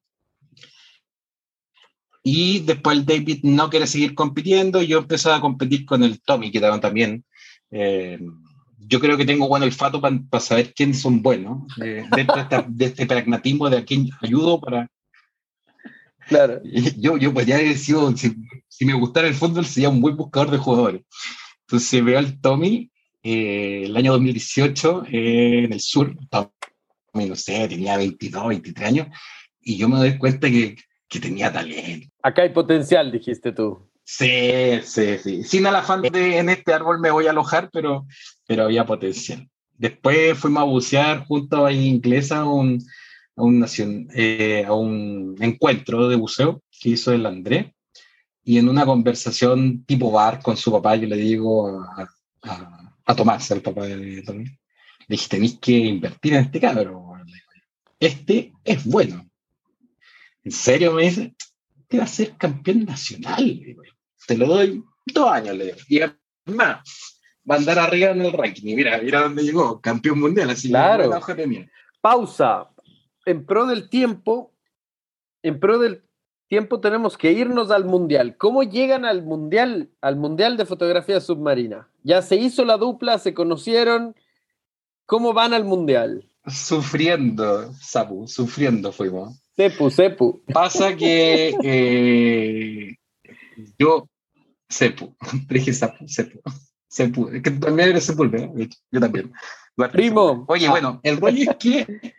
B: Y después el David no quiere seguir compitiendo y yo empecé a competir con el Tommy, que también. Eh, yo creo que tengo buen olfato para pa saber quiénes son buenos, eh, dentro de, esta, de este pragmatismo de a quién ayudo para.
C: Claro.
B: Yo, yo podría haber sido, si, si me gustara el fútbol, sería un buen buscador de jugadores. Entonces veo al Tommy eh, el año dos mil dieciocho eh, en el sur. Tommy, no sé, tenía veintidós, veintitrés años, y yo me doy cuenta que, que tenía talento.
C: Acá hay potencial, dijiste tú.
B: Sí, sí, sí. Sin el afán de en este árbol me voy a alojar, pero, pero había potencial. Después fuimos a bucear junto a Bahía Inglesa a un, a, un nacion, eh, a un encuentro de buceo que hizo el Andrés. Y en una conversación tipo bar con su papá, yo le digo a, a, a Tomás, al papá de Tomás, le dije, tenéis que invertir en este cabrón. Este es bueno. ¿En serio? Me dice, te va a ser campeón nacional. Te lo doy dos años, le digo. Y además, va a andar arriba en el ranking. Y mira, mira dónde llegó, campeón mundial. Así
C: claro.
B: Que hoja de mía.
C: Pausa. En pro del tiempo, en pro del tiempo tenemos que irnos al mundial. ¿Cómo llegan al mundial, al mundial de fotografía submarina? Ya se hizo la dupla, se conocieron. ¿Cómo van al mundial?
B: Sufriendo, Sapu, sufriendo fuimos.
C: Sepu, sepu.
B: Pasa que eh, yo Sepu, te dije Sapu, Sepu. Sepu, es que tú también eres Sepúlveda, ¿eh? Yo también.
C: Primo.
B: Oye, bueno, el rollo es que.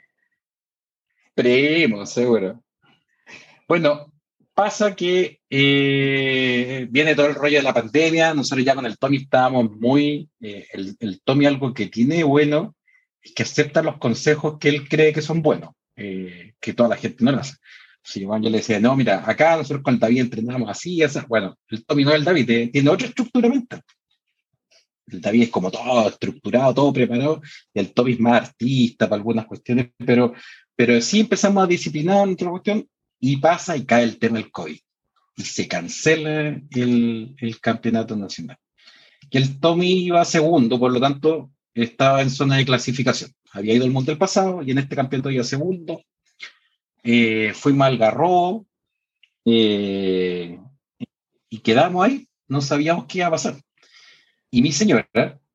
B: Primo, seguro. Bueno, pasa que eh, viene todo el rollo de la pandemia. Nosotros ya con el Tommy estábamos muy. Eh, el, el Tommy, algo que tiene bueno, es que acepta los consejos que él cree que son buenos, eh, que toda la gente no lo hace. Si bueno, yo le decía, no, mira, acá nosotros con el David entrenamos así, así. Bueno, el Tommy no es el David, eh, tiene otra estructura mental. El David es como todo estructurado, todo preparado, y el Tommy es más artista para algunas cuestiones, pero, pero sí empezamos a disciplinar en otra cuestión, y pasa y cae el tema del COVID, y se cancela el, el campeonato nacional. Y el Tommy iba segundo, por lo tanto, estaba en zona de clasificación. Había ido al Mundial pasado, y en este campeonato iba segundo. Eh, fuimos al Garrobo, eh, y quedamos ahí, no sabíamos qué iba a pasar. Y mi señora,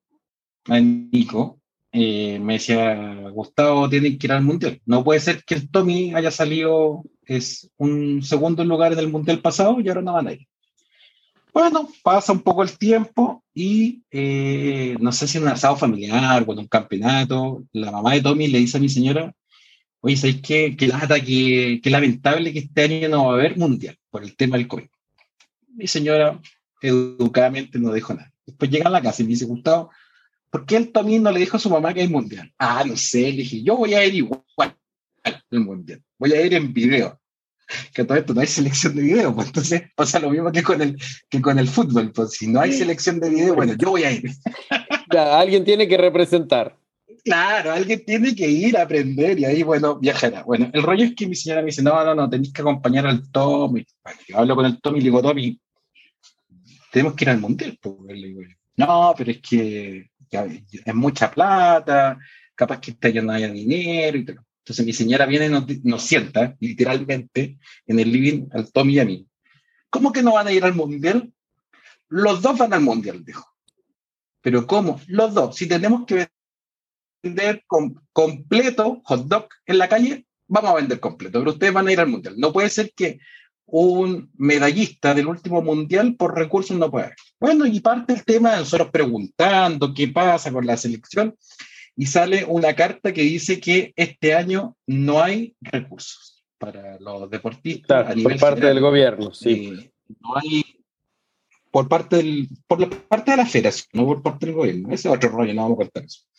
B: Nico, eh, me decía, Gustavo, tienen que ir al Mundial. No puede ser que el Tommy haya salido es un segundo lugar en el Mundial pasado y ahora no van a ir. Bueno, pasa un poco el tiempo y eh, no sé si en un asado familiar o en un campeonato, la mamá de Tommy le dice a mi señora, oye, ¿sabes qué? Qué lata, qué, qué lamentable que este año no va a haber Mundial por el tema del COVID. Mi señora educadamente no dijo nada. Después llega a la casa y me dice, Gustavo, ¿por qué el Tommy no le dijo a su mamá que hay Mundial? Ah, no sé, le dije, yo voy a ir igual al Mundial. Voy a ir en video. Que todo esto no hay selección de video, pues entonces pasa lo mismo que con el, que con el fútbol. Pues si no hay selección de video, bueno, yo voy a ir.
C: Ya, alguien tiene que representar.
B: Claro, alguien tiene que ir a aprender y ahí, bueno, viajará. Bueno, el rollo es que mi señora me dice, no, no, no, tenéis que acompañar al Tommy. Bueno, yo hablo con el Tommy y le digo, Tommy, tenemos que ir al Mundial. Pues, le digo, no, pero es que ya, es mucha plata, capaz que este año no haya dinero y todo. Entonces mi señora viene y nos, nos sienta, literalmente, en el living al Tommy y a mí. ¿Cómo que no van a ir al Mundial? Los dos van al Mundial, dijo. ¿Pero cómo? Los dos. Si tenemos que vender com- completo hot dog en la calle, vamos a vender completo, pero ustedes van a ir al Mundial. No puede ser que un medallista del último Mundial por recursos no pueda ir. Bueno, y parte el tema de nosotros preguntando qué pasa con la selección, y sale una carta que dice que este año no hay recursos para los deportistas.
C: Claro,
B: a nivel
C: por parte
B: general.
C: del gobierno, sí.
B: Eh, no hay por parte del, por la parte de la federación, no por parte del gobierno. Ese es otro rollo, no vamos a contar eso.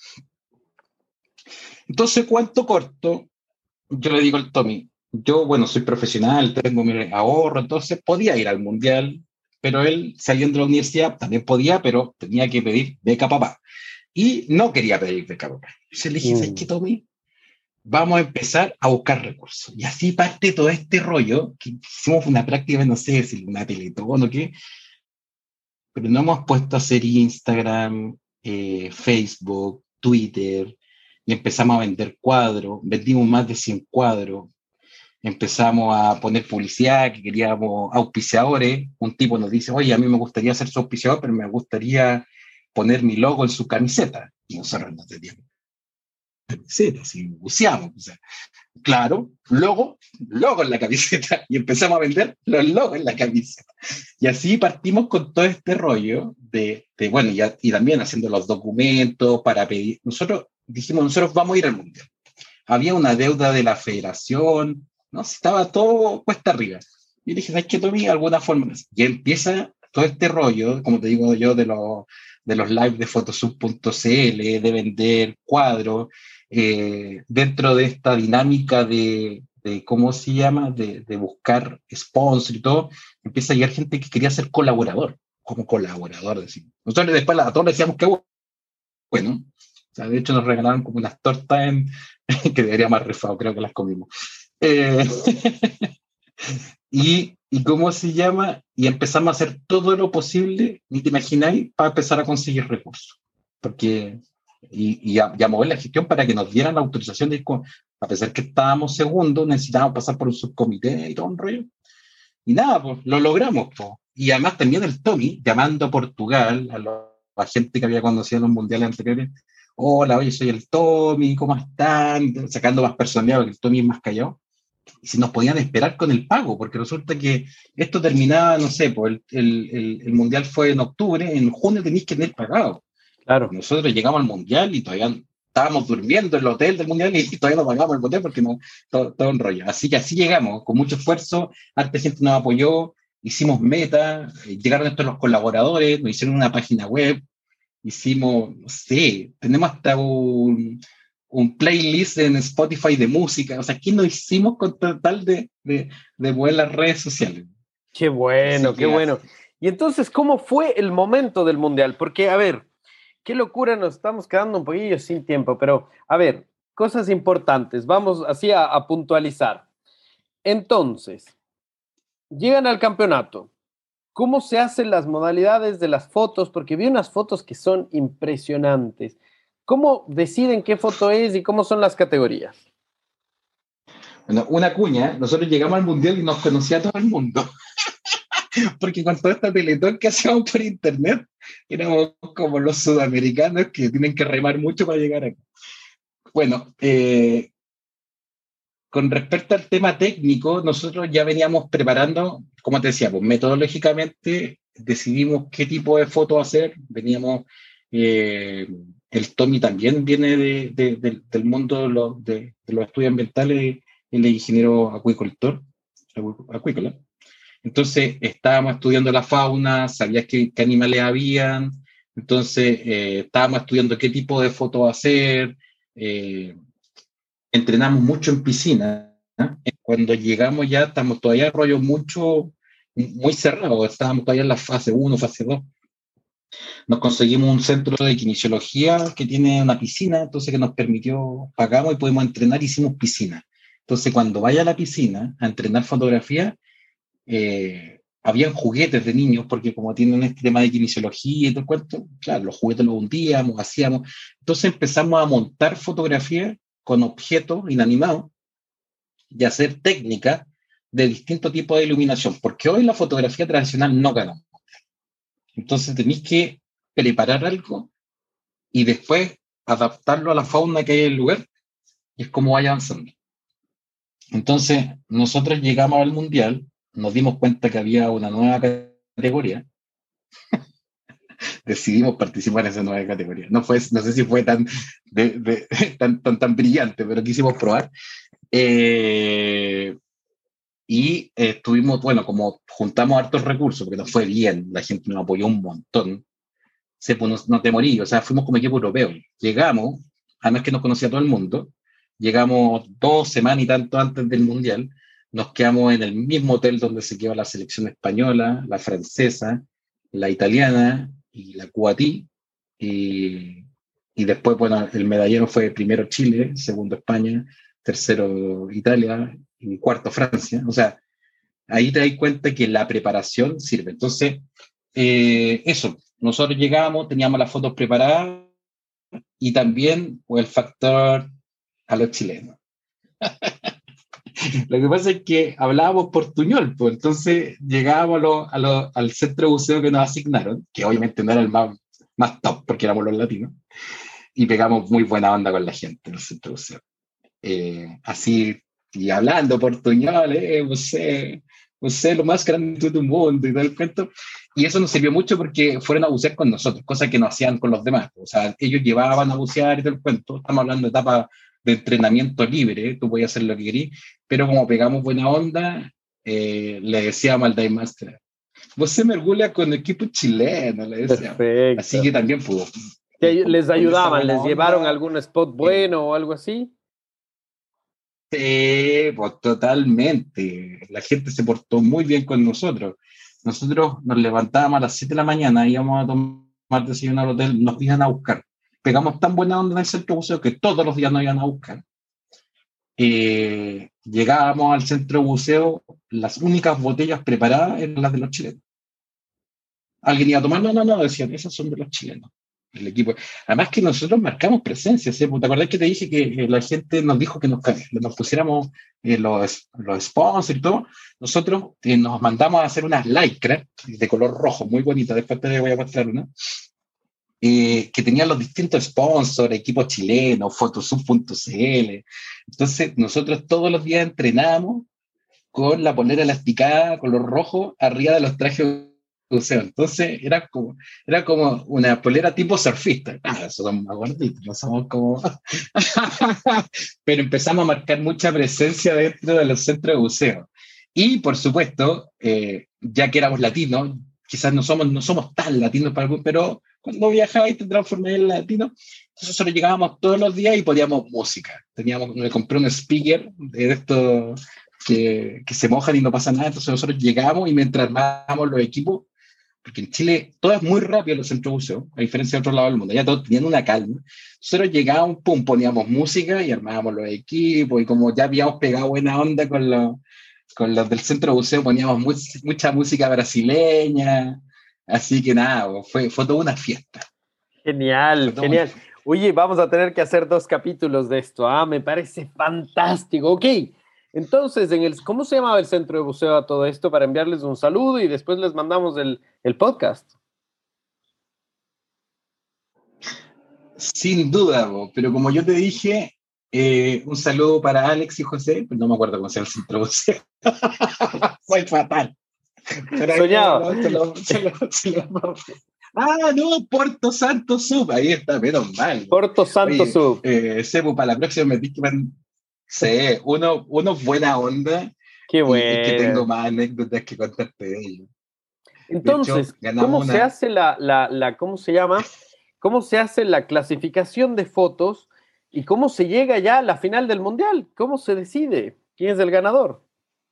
B: Entonces, cuento corto, yo le digo al Tommy, yo, bueno, soy profesional, tengo mi ahorro, entonces podía ir al Mundial, pero él, saliendo de la universidad, también podía, pero tenía que pedir beca papá. Y no quería pedir beca papá. Entonces le dije, ¿sabes qué, Tommy? Vamos a empezar a buscar recursos. Y así parte todo este rollo, que hicimos una práctica, no sé si una Teletón o qué, pero no hemos puesto a hacer Instagram, eh, Facebook, Twitter, y empezamos a vender cuadros, vendimos más de cien cuadros, empezamos a poner publicidad, que queríamos auspiciadores, un tipo nos dice, oye, a mí me gustaría ser su auspiciador, pero me gustaría poner mi logo en su camiseta, y nosotros no teníamos camiseta, así buceamos, o sea, claro, logo, logo en la camiseta, y empezamos a vender los logos en la camiseta. Y así partimos con todo este rollo de, de bueno, y, a, y también haciendo los documentos para pedir. Nosotros dijimos, nosotros vamos a ir al Mundial. Había una deuda de la federación, ¿no? Estaba todo cuesta arriba. Y dije, ¿sabes qué, Tommy? Alguna forma. Y empieza todo este rollo, como te digo yo, de los, de los live de Photosub punto c l, de vender cuadros, eh, dentro de esta dinámica de, de ¿cómo se llama? De, de buscar sponsor y todo, empieza a llegar gente que quería ser colaborador, como colaborador, decimos. Nosotros después a todos le decíamos que bueno, o sea, de hecho nos regalaron como unas tortas en, que debería más rifado, creo que las comimos. Eh, y, y ¿cómo se llama? Y empezamos a hacer todo lo posible, ni te imagináis, para empezar a conseguir recursos. Porque, y, y, a, y a mover la gestión para que nos dieran la autorización de, a pesar que estábamos segundos, necesitábamos pasar por un subcomité y todo un rollo. Y nada, pues lo logramos. Pues. Y además también el Tommy, llamando a Portugal, a, lo, a gente que había conocido en los mundiales anteriores, hola, oye, soy el Tommy, ¿cómo están? Sacando más personalidad, porque el Tommy es más callado. si nos podían esperar con el pago, porque resulta que esto terminaba, no sé, pues el, el, el, el Mundial fue en octubre, en junio tenéis que tener pagado.
C: Claro.
B: Nosotros llegamos al Mundial y todavía estábamos durmiendo en el hotel del Mundial y, y todavía no pagamos el hotel porque no, todo, todo un rollo. Así que así llegamos, con mucho esfuerzo, harta gente nos apoyó, hicimos meta, eh, llegaron estos los colaboradores, nos hicieron una página web, hicimos, no sé, tenemos hasta un, un playlist en Spotify de música, o sea, ¿qué nos hicimos con tal de, de, de mover las redes sociales?
C: Qué bueno,
B: Así
C: qué
B: que
C: bueno.
B: así.
C: Y entonces, ¿cómo fue el momento del Mundial? Porque, a ver, qué locura, nos estamos quedando un poquillo sin tiempo, pero, a ver, cosas importantes, vamos así a, a puntualizar. Entonces, llegan al campeonato. ¿Cómo se hacen las modalidades de las fotos? Porque vi unas fotos que son impresionantes. ¿Cómo deciden qué foto es y cómo son las categorías?
B: Bueno, una cuña, nosotros llegamos al Mundial y nos conocía todo el mundo. Porque con toda esta teletón que hacíamos por internet, éramos como los sudamericanos que tienen que remar mucho para llegar acá. Bueno, eh, con respecto al tema técnico, nosotros ya veníamos preparando, como te decía, pues metodológicamente decidimos qué tipo de foto hacer. Veníamos, eh, el Tommy también viene de, de, de, del mundo de los, de, de los estudios ambientales, él es ingeniero acuicultor, acuícola. Entonces estábamos estudiando la fauna, sabías qué, qué animales habían, entonces eh, estábamos estudiando qué tipo de fotos hacer, eh, entrenamos mucho en piscina, ¿eh? Cuando llegamos ya estamos todavía rollo mucho, muy cerrado, estábamos todavía en la fase uno, fase dos. Nos conseguimos un centro de kinesiología que tiene una piscina, entonces que nos permitió, pagamos y podemos entrenar, hicimos piscina. Entonces cuando vaya a la piscina a entrenar fotografía, eh, habían juguetes de niños, porque como tienen este tema de kinesiología y todo el cuento, claro, los juguetes los hundíamos, hacíamos. Entonces empezamos a montar fotografías con objetos inanimados y hacer técnicas de distintos tipos de iluminación, porque hoy la fotografía tradicional no gana. Entonces tenéis que preparar algo y después adaptarlo a la fauna que hay en el lugar, y es como vaya avanzando. Entonces nosotros llegamos al Mundial, nos dimos cuenta que había una nueva categoría, decidimos participar en esa nueva categoría. No, fue, no sé si fue tan, de, de, tan, tan, tan brillante, pero quisimos probar. Eh, y eh, estuvimos, bueno, como juntamos hartos recursos, porque nos fue bien, la gente nos apoyó un montón, se, pues, no, no te morí, o sea, fuimos como equipo europeo. Llegamos, además que nos conocía todo el mundo, llegamos dos semanas y tanto antes del Mundial, nos quedamos en el mismo hotel donde se quedó la selección española, la francesa, la italiana y la cubatí. Y, y después, bueno, el medallero fue primero Chile, segundo España, tercero Italia y cuarto Francia. O sea, ahí te das cuenta que la preparación sirve. Entonces, eh, eso, nosotros llegamos, teníamos las fotos preparadas y también pues, el factor a los chilenos. Lo que pasa es que hablábamos portuñol, pues entonces llegábamos a lo, a lo, al centro de buceo que nos asignaron, que obviamente no era el más, más top porque éramos los latinos, y pegamos muy buena onda con la gente en el centro de buceo. Eh, así, y hablando portuñol, eh, usted, usted es lo más grande de todo el mundo y todo el cuento. Y eso nos sirvió mucho porque fueron a bucear con nosotros, cosa que no hacían con los demás. O sea, ellos llevaban a bucear y todo el cuento. Estamos hablando de etapa de entrenamiento libre, tú podías hacer lo que querías, pero como pegamos buena onda, eh, le decíamos al Dive Master, vos se mergulha con el equipo chileno, le decíamos.
C: Perfecto.
B: Así que también pudo.
C: Que les ayudaban, les llevaron
B: onda,
C: algún spot bueno eh, o algo así.
B: Sí, pues totalmente. La gente se portó muy bien con nosotros. Nosotros nos levantábamos a las siete de la mañana, íbamos a tomar desayuno al hotel, nos iban a buscar. Pegamos tan buena onda en el centro de buceo que todos los días nos iban a buscar. Eh, llegábamos al centro de buceo, las únicas botellas preparadas eran las de los chilenos. Alguien iba a tomar, no, no, no, decían, esas son de los chilenos. El equipo. Además que nosotros marcamos presencia, ¿sí? ¿Te acordás que te dije que eh, la gente nos dijo que nos, nos pusiéramos eh, los, los sponsors y todo? Nosotros eh, nos mandamos a hacer unas lycra de color rojo, muy bonita, después te voy a mostrar una. eh, que tenían los distintos sponsors, equipos chilenos, Photosub punto c l. Entonces, nosotros todos los días entrenábamos con la polera elasticada, con los rojos, arriba de los trajes de buceo. Entonces, era como, era como una polera tipo surfista. Ah, eso somos más gorditos, no somos como... Pero empezamos a marcar mucha presencia dentro de los centros de buceo. Y, por supuesto, eh, ya que éramos latinos, quizás no somos, no somos tan latinos, para algún, pero cuando viajaba y te transformé en latino, entonces nosotros llegábamos todos los días y poníamos música. Teníamos, me compré un speaker de estos que, que se mojan y no pasa nada, entonces nosotros llegábamos y mientras armábamos los equipos, porque en Chile todo es muy rápido en los centros de buceo, a diferencia de otros lados del mundo, ya todos tenían una calma. Nosotros llegábamos, pum, poníamos música y armábamos los equipos, y como ya habíamos pegado buena onda con los, con los del centro de buceo, poníamos muy, mucha música brasileña, así que nada, fue, fue toda una fiesta.
C: Genial, genial. Una... Oye, vamos a tener que hacer dos capítulos de esto, ah, me parece fantástico. Ok, entonces, en el, ¿cómo se llamaba el centro de buceo a todo esto para enviarles un saludo y después les mandamos el, el podcast?
B: Sin duda, pero como yo te dije, eh, un saludo para Alex y José, pero no me acuerdo cómo se llama el centro de buceo. Soy fatal. Pero
C: soñado.
B: No, se lo, se lo, se lo... Ah, no, Porto Santo Sub, ahí está, menos mal.
C: Porto Santo
B: Oye,
C: Sub.
B: Eh, Sebu, para la próxima me dije, sí, uno, uno buena onda.
C: Qué bueno.
B: Y, y que tengo más anécdotas que contarte de ellos.
C: Entonces, de hecho, ¿cómo una... se hace la, la, la, cómo se llama? ¿Cómo se hace la clasificación de fotos y cómo se llega ya a la final del mundial? ¿Cómo se decide quién es el ganador?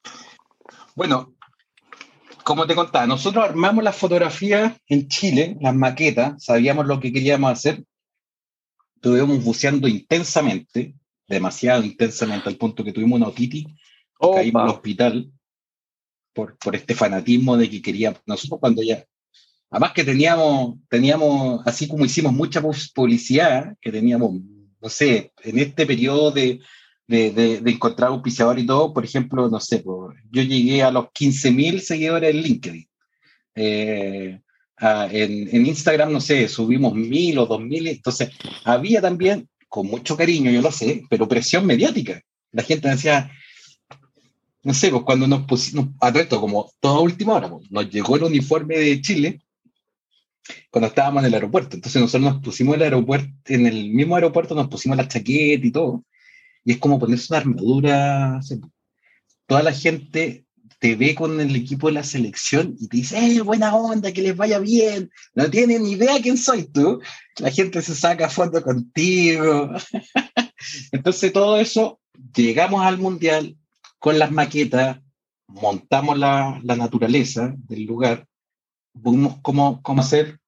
B: Bueno, como te contaba, nosotros armamos las fotografías en Chile, las maquetas, sabíamos lo que queríamos hacer, estuvimos buceando intensamente, demasiado intensamente, al punto que tuvimos una otitis, y caímos al hospital por, por este fanatismo de que queríamos, nosotros cuando ya, además que teníamos, teníamos, así como hicimos mucha publicidad, que teníamos, no sé, en este periodo de, de, de, de encontrar auspiciador y todo, por ejemplo, no sé, pues, yo llegué a los quince mil seguidores en LinkedIn. Eh, a, en, en Instagram, no sé, subimos mil o dos mil, entonces había también, con mucho cariño, yo lo sé, pero presión mediática. La gente decía, no sé, pues cuando nos pusimos, a todo esto, como toda última hora, pues, nos llegó el uniforme de Chile, cuando estábamos en el aeropuerto, entonces nosotros nos pusimos el aeropuerto, en el mismo aeropuerto nos pusimos la chaqueta y todo, y es como ponerse una armadura, no sé, toda la gente te ve con el equipo de la selección y te dice, ¡eh, buena onda, que les vaya bien! No tienen ni idea quién soy tú. La gente se saca foto contigo. Entonces todo eso, llegamos al mundial con las maquetas, montamos la, la naturaleza del lugar, vimos cómo, cómo hacer,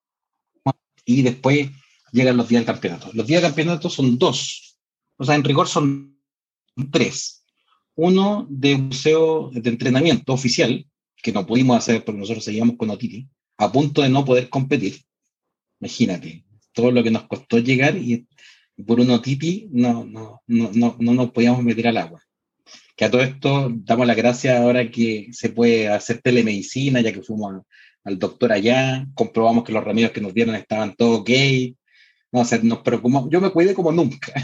B: y después llegan los días del campeonato. Los días del campeonato son dos, o sea, en rigor son tres. Uno de buceo de entrenamiento oficial, que no pudimos hacer porque nosotros seguíamos con otitis, a punto de no poder competir. Imagínate, todo lo que nos costó llegar y por una otitis no, no, no, no, no nos podíamos meter al agua. Que a todo esto damos las gracias ahora que se puede hacer telemedicina, ya que fuimos al, al doctor allá, comprobamos que los remedios que nos dieron estaban todos ok. No, o sea, nos preocupamos, yo me cuidé como nunca.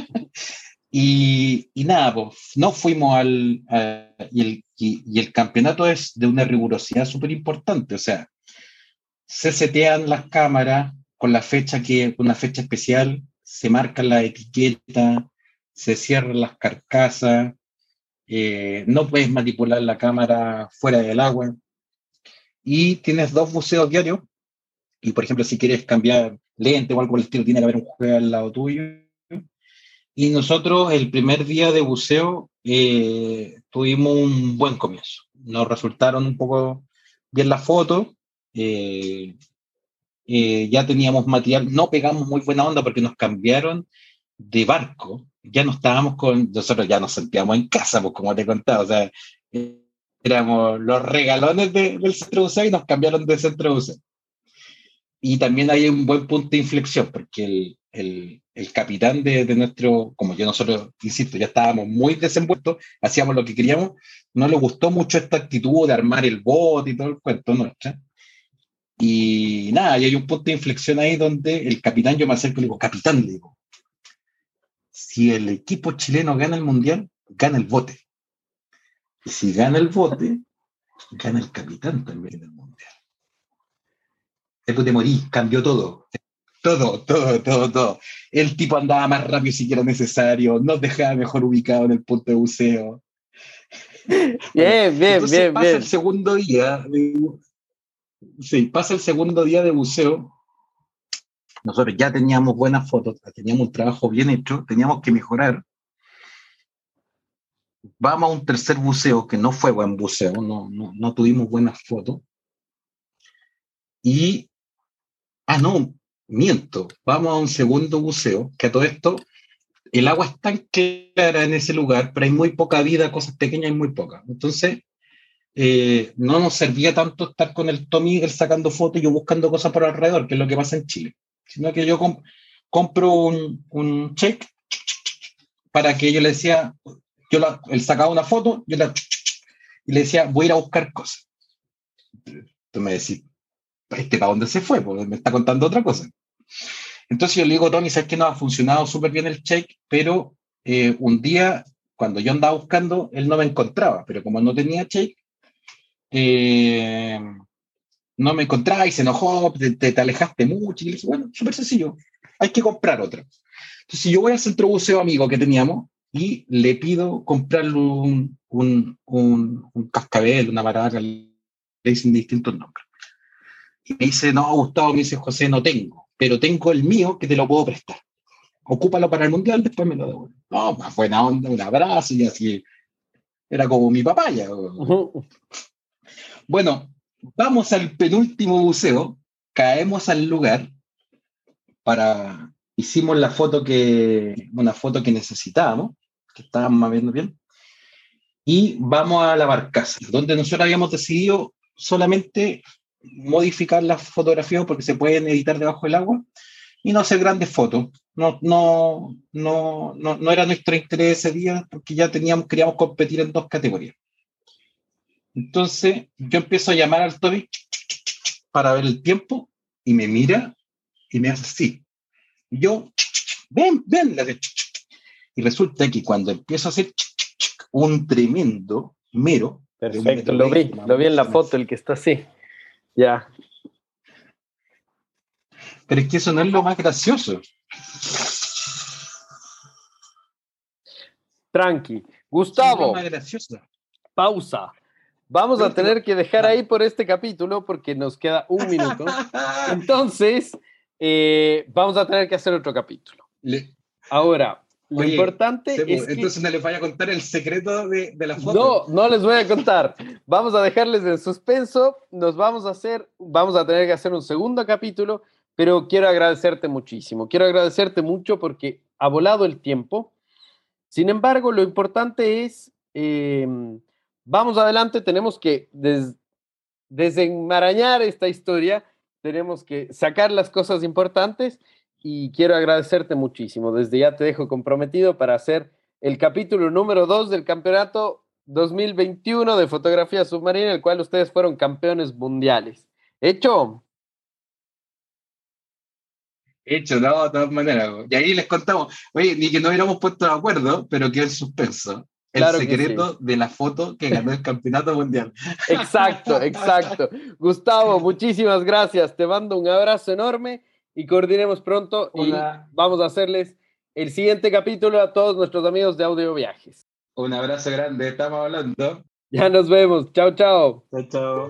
B: Y, y nada, pues no fuimos al... A, y, el, y, y el campeonato es de una rigurosidad súper importante, o sea, se setean las cámaras con la fecha que, con una fecha especial, se marcan la etiqueta, se cierran las carcasas, eh, no puedes manipular la cámara fuera del agua, y tienes dos buceos diarios, y por ejemplo, si quieres cambiar lente o algo por el estilo, tiene que haber un juez al lado tuyo. Y nosotros el primer día de buceo eh, tuvimos un buen comienzo. Nos resultaron un poco bien las fotos. Eh, eh, ya teníamos material. No pegamos muy buena onda porque nos cambiaron de barco. Ya no estábamos con... Nosotros ya nos sentíamos en casa, pues como te he contado. O sea, eh, éramos los regalones de, del centro de buceo y nos cambiaron de centro de buceo. Y también hay un buen punto de inflexión porque el... El, el capitán de, de nuestro, como yo nosotros, insisto, ya estábamos muy desenvueltos, hacíamos lo que queríamos, no le gustó mucho esta actitud de armar el bote y todo el cuento nuestra, Y nada, y hay un punto de inflexión ahí donde el capitán, yo me acerco y le digo, capitán, le digo, si el equipo chileno gana el mundial, gana el bote. Y si gana el bote, gana el capitán también del mundial. Después te morís, cambió todo. Todo, todo, todo, todo. El tipo andaba más rápido si era necesario, nos dejaba mejor ubicado en el punto de buceo.
C: Bien, bueno, bien,
B: entonces
C: bien,
B: pasa
C: bien.
B: el segundo día, de, sí, pasa el segundo día de buceo. Nosotros ya teníamos buenas fotos, teníamos un trabajo bien hecho, teníamos que mejorar. Vamos a un tercer buceo, que no fue buen buceo, no, no, no tuvimos buenas fotos. Y, ah, no, miento, vamos a un segundo buceo, que a todo esto, el agua es tan clara en ese lugar, pero hay muy poca vida, cosas pequeñas hay muy pocas. Entonces, eh, no nos servía tanto estar con el Tommy Miguel sacando fotos y yo buscando cosas por alrededor, que es lo que pasa en Chile. Sino que yo comp- compro un, un check para que yo le decía, yo la, él sacaba una foto, yo la, y le decía, voy a ir a buscar cosas. Entonces me decía, ¿este para dónde se fue? Porque me está contando otra cosa. Entonces yo le digo, Tony, sabes que no ha funcionado súper bien el check, pero eh, un día, cuando yo andaba buscando, él no me encontraba, pero como no tenía check, eh, no me encontraba y se enojó, te, te, te alejaste mucho. Y le dije, bueno, súper sencillo, hay que comprar otra. Entonces yo voy al centro buceo amigo que teníamos y le pido comprarle un, un, un, un cascabel, una maraca, le dicen distintos nombres. Y me dice, no, Gustavo, me dice, José, no tengo, pero tengo el mío que te lo puedo prestar. Ocúpalo para el mundial, después me lo devuelvo. No, más buena onda, un abrazo y así. Era como mi papaya. Uh-huh. Bueno, vamos al penúltimo buceo, caemos al lugar para... Hicimos la foto que, una foto que necesitábamos, que estábamos viendo bien, y vamos a la barcaza, donde nosotros habíamos decidido solamente modificar las fotografías porque se pueden editar debajo del agua y no hacer grandes fotos. No, no, no, no, no era nuestro interés ese día porque ya teníamos, queríamos competir en dos categorías. Entonces yo empiezo a llamar al Toby para ver el tiempo y me mira y me hace así. Y yo, ven, ven, y resulta que cuando empiezo a hacer un tremendo mero.
C: Perfecto, lo vi, lo vi en la foto, el que está así. Ya.
B: Pero es que eso no es lo más gracioso.
C: Tranqui. Gustavo.
B: Es lo más gracioso.
C: Pausa. Vamos a tener que dejar ahí por este capítulo porque nos queda un minuto. Entonces, eh, vamos a tener que hacer otro capítulo.
B: Le...
C: Ahora, lo
B: Oye,
C: importante
B: Sebo,
C: es que...
B: Entonces no les vaya a contar el secreto de, de la foto.
C: No, no les voy a contar. Vamos a dejarles en suspenso. Nos vamos a hacer, vamos a tener que hacer un segundo capítulo, pero quiero agradecerte muchísimo. Quiero agradecerte mucho porque ha volado el tiempo. Sin embargo, lo importante es, eh, vamos adelante, tenemos que des, desenmarañar esta historia, tenemos que sacar las cosas importantes. Y quiero agradecerte muchísimo. Desde ya te dejo comprometido para hacer el capítulo número dos del campeonato dos mil veintiuno de fotografía submarina, el cual ustedes fueron campeones mundiales. ¿Hecho?
B: Hecho, no, de todas maneras. Y ahí les contamos, oye, ni que no hubiéramos puesto de acuerdo, pero quedó en suspenso. El claro secreto sí. de la foto que ganó el campeonato mundial.
C: Exacto, exacto. Gustavo, muchísimas gracias. Te mando un abrazo enorme. Y coordinemos pronto Una... y vamos a hacerles el siguiente capítulo a todos nuestros amigos de Audio Viajes.
B: Un abrazo grande, estamos hablando.
C: Ya nos vemos. Chao, chao.
B: Chao, chao.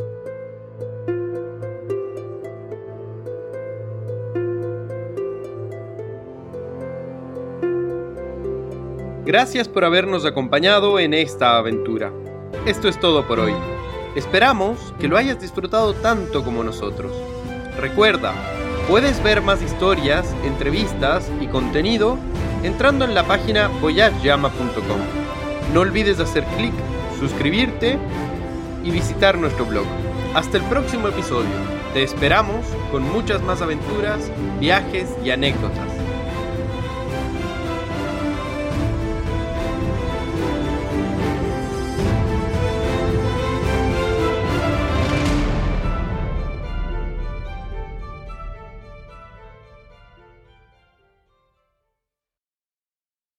A: Gracias por habernos acompañado en esta aventura. Esto es todo por hoy. Esperamos que lo hayas disfrutado tanto como nosotros. Recuerda, puedes ver más historias, entrevistas y contenido entrando en la página voyage llama punto com. No olvides hacer clic, suscribirte y visitar nuestro blog. Hasta el próximo episodio. Te esperamos con muchas más aventuras, viajes y anécdotas.